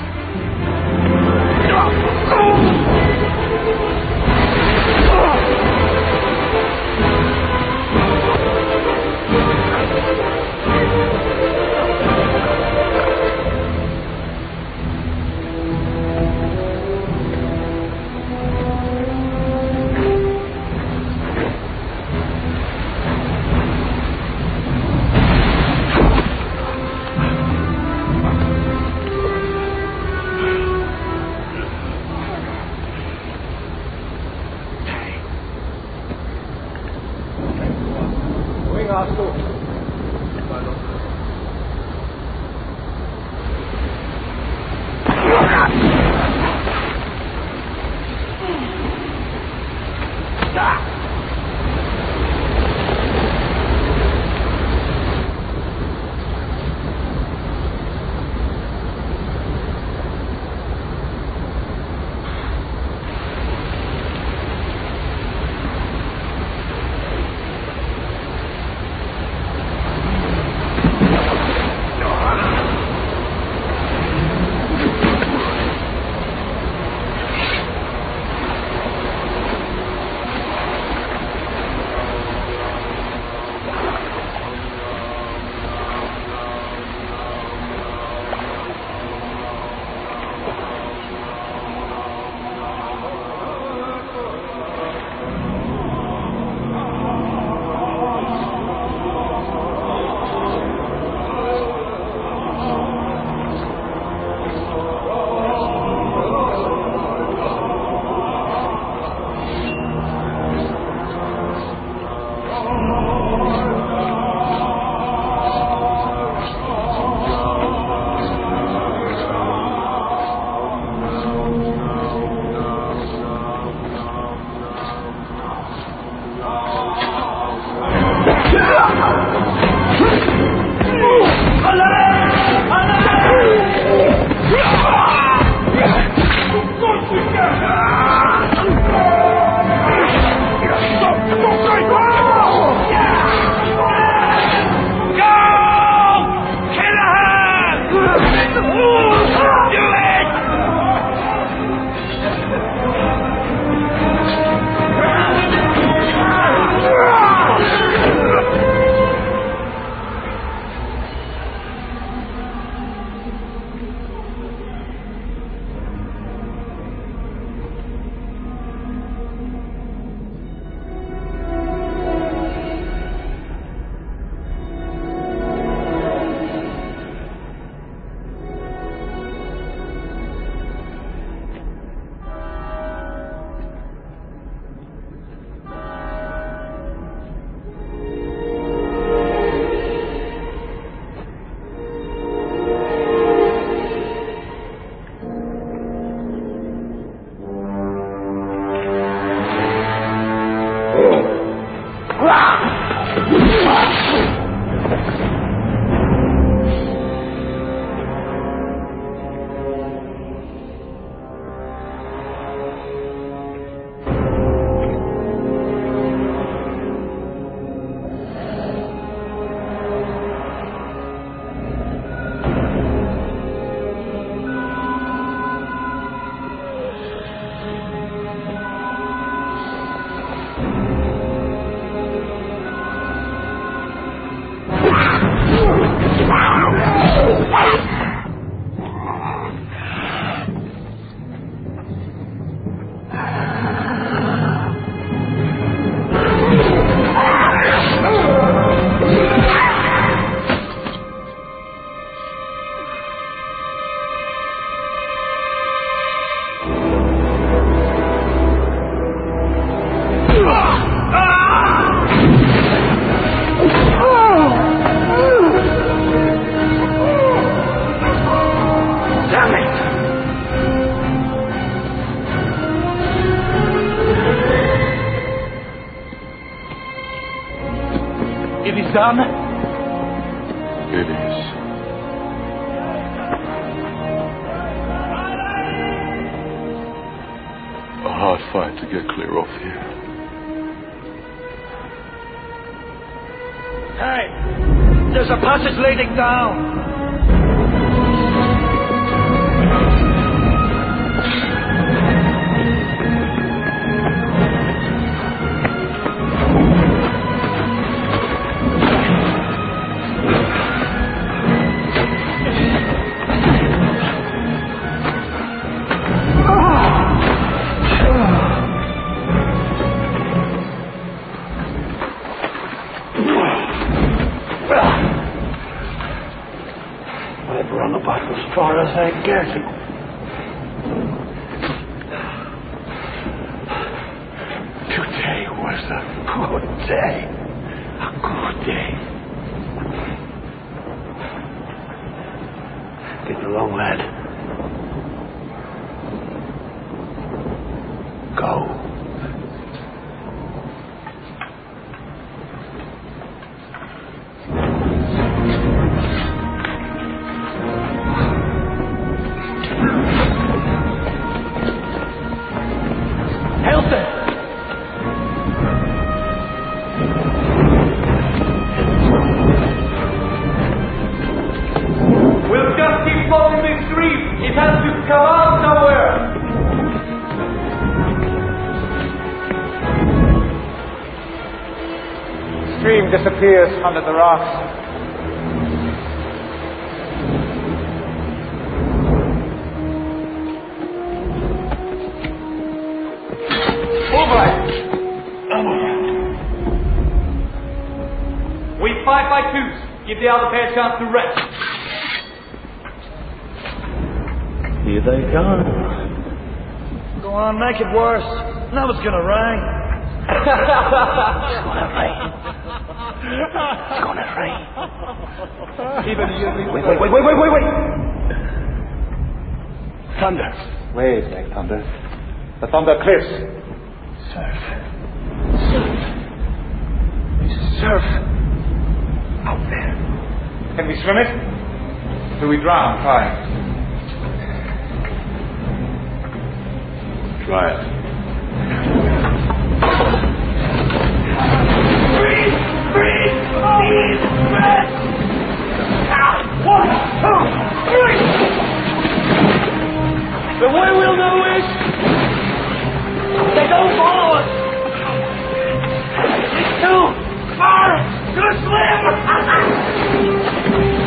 Done? It is. A hard fight to get clear off here. Hey! There's a passage leading down! As far as I get. Today was a good day. A good day. Get along, lad. Go. Disappears under the rocks. We fight by twos. Give the other pair a chance to rest. Here they come. Go on, make it worse. Now it's gonna rain. It's gonna rain. It's gonna rain. Even you. Wait. Thunder. Wait, like thunder. The thunder cliffs. Surf. There's surf. Out there. Can we swim it? Do we drown? Try it. The way we'll know is they don't follow us. It's too far to swim.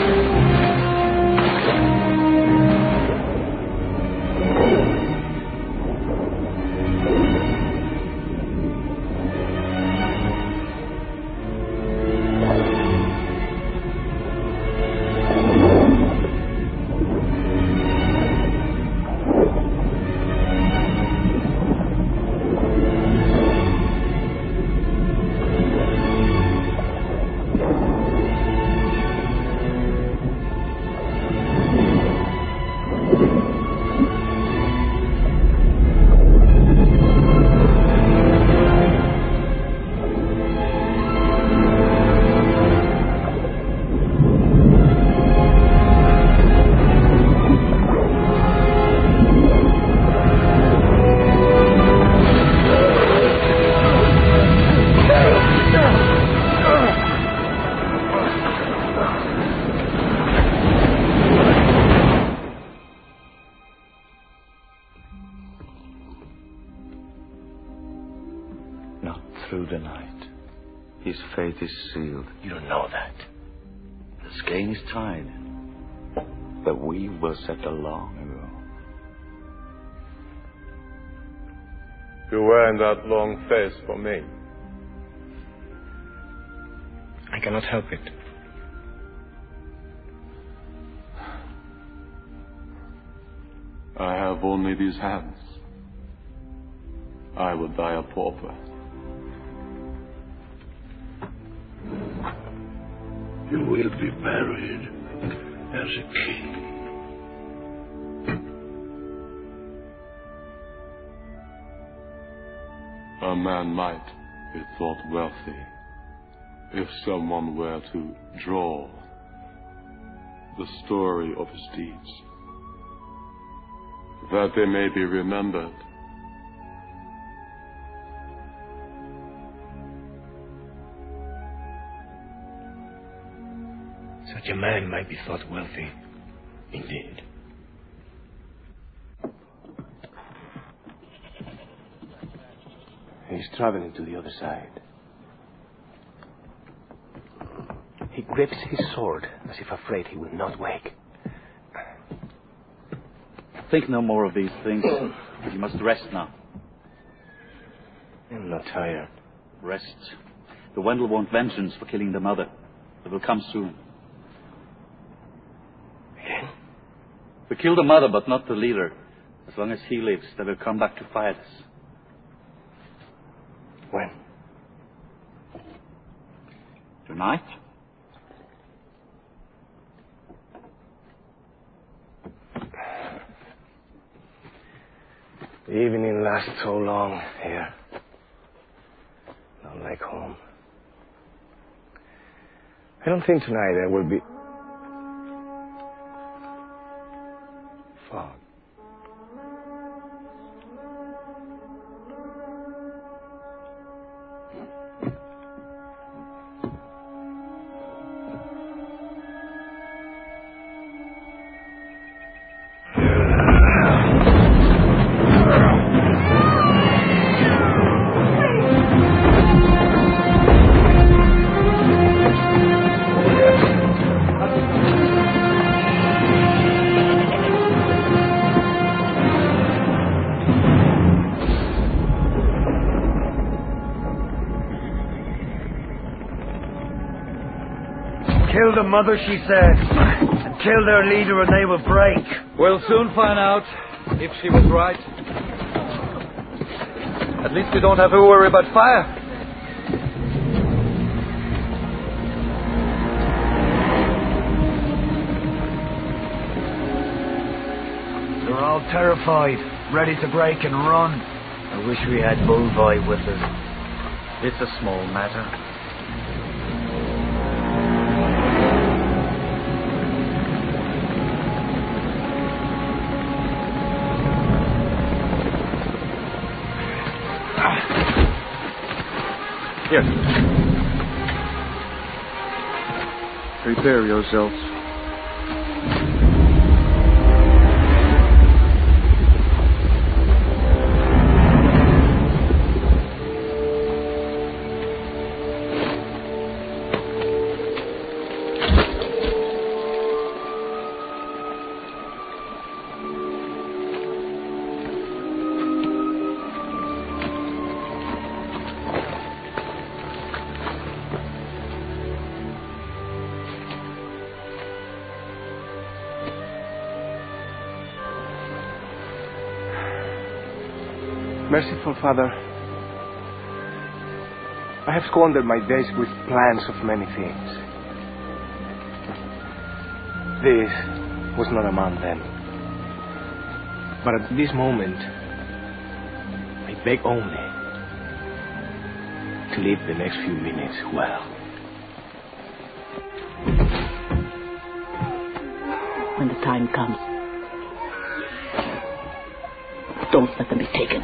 Through the night. His fate is sealed. You don't know that. The skein is tied. The wheel was set long ago. You weren't that long face for me. I cannot help it. I have only these hands. I will die a pauper. You will be buried as a king. A man might be thought wealthy if someone were to draw the story of his deeds, that they may be remembered. Such a man might be thought wealthy, indeed. He's traveling to the other side. He grips his sword as if afraid he will not wake. Think no more of these things. You must rest now. I'm not tired. Rest. The Wendell want vengeance for killing the mother. It will come soon. Again? We kill the mother, but not the leader. As long as he lives, they will come back to fight us. When? Tonight? The evening lasts so long here. Not like home. I don't think tonight there will be fog. Kill the mother, she said, and kill their leader and they will break. We'll soon find out if she was right. At least we don't have to worry about fire. They're all terrified, ready to break and run. I wish we had Bulvoy with us. It's a small matter. Here. Prepare yourselves. Merciful Father, I have squandered my days with plans of many things. This was not among them. But at this moment, I beg only to live the next few minutes well. When the time comes, don't let them be taken.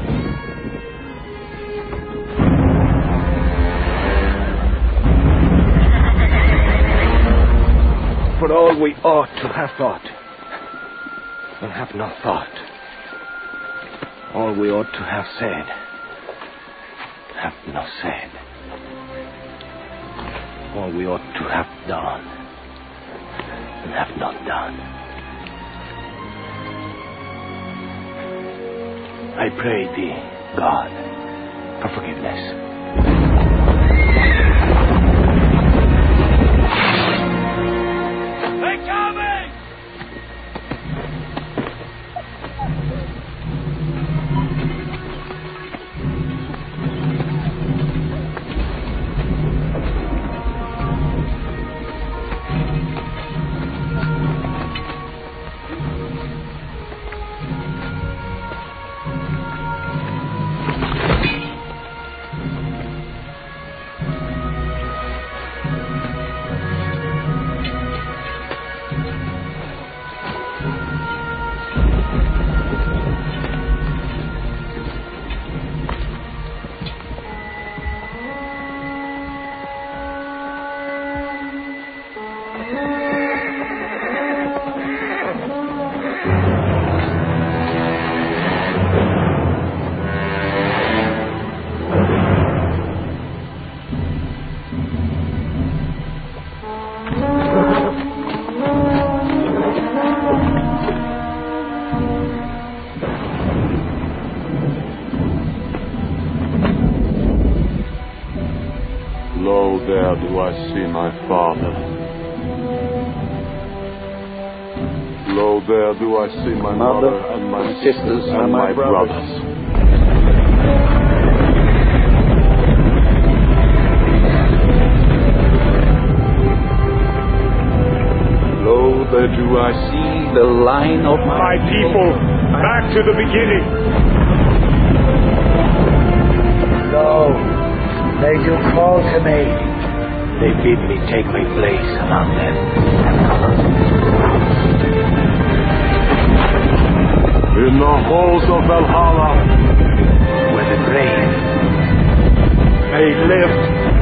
For all we ought to have thought, and have not thought. All we ought to have said, have not said. All we ought to have done, and have not done. I pray thee, God, for forgiveness. They're coming! Lo, there do I see my father. Lo, there do I see my mother and my sisters and my brothers. Lo, there do I see the line of My people, back to the beginning. Lo, they do call to me. They bid me take my place among them. In the halls of Valhalla, Where the brave They live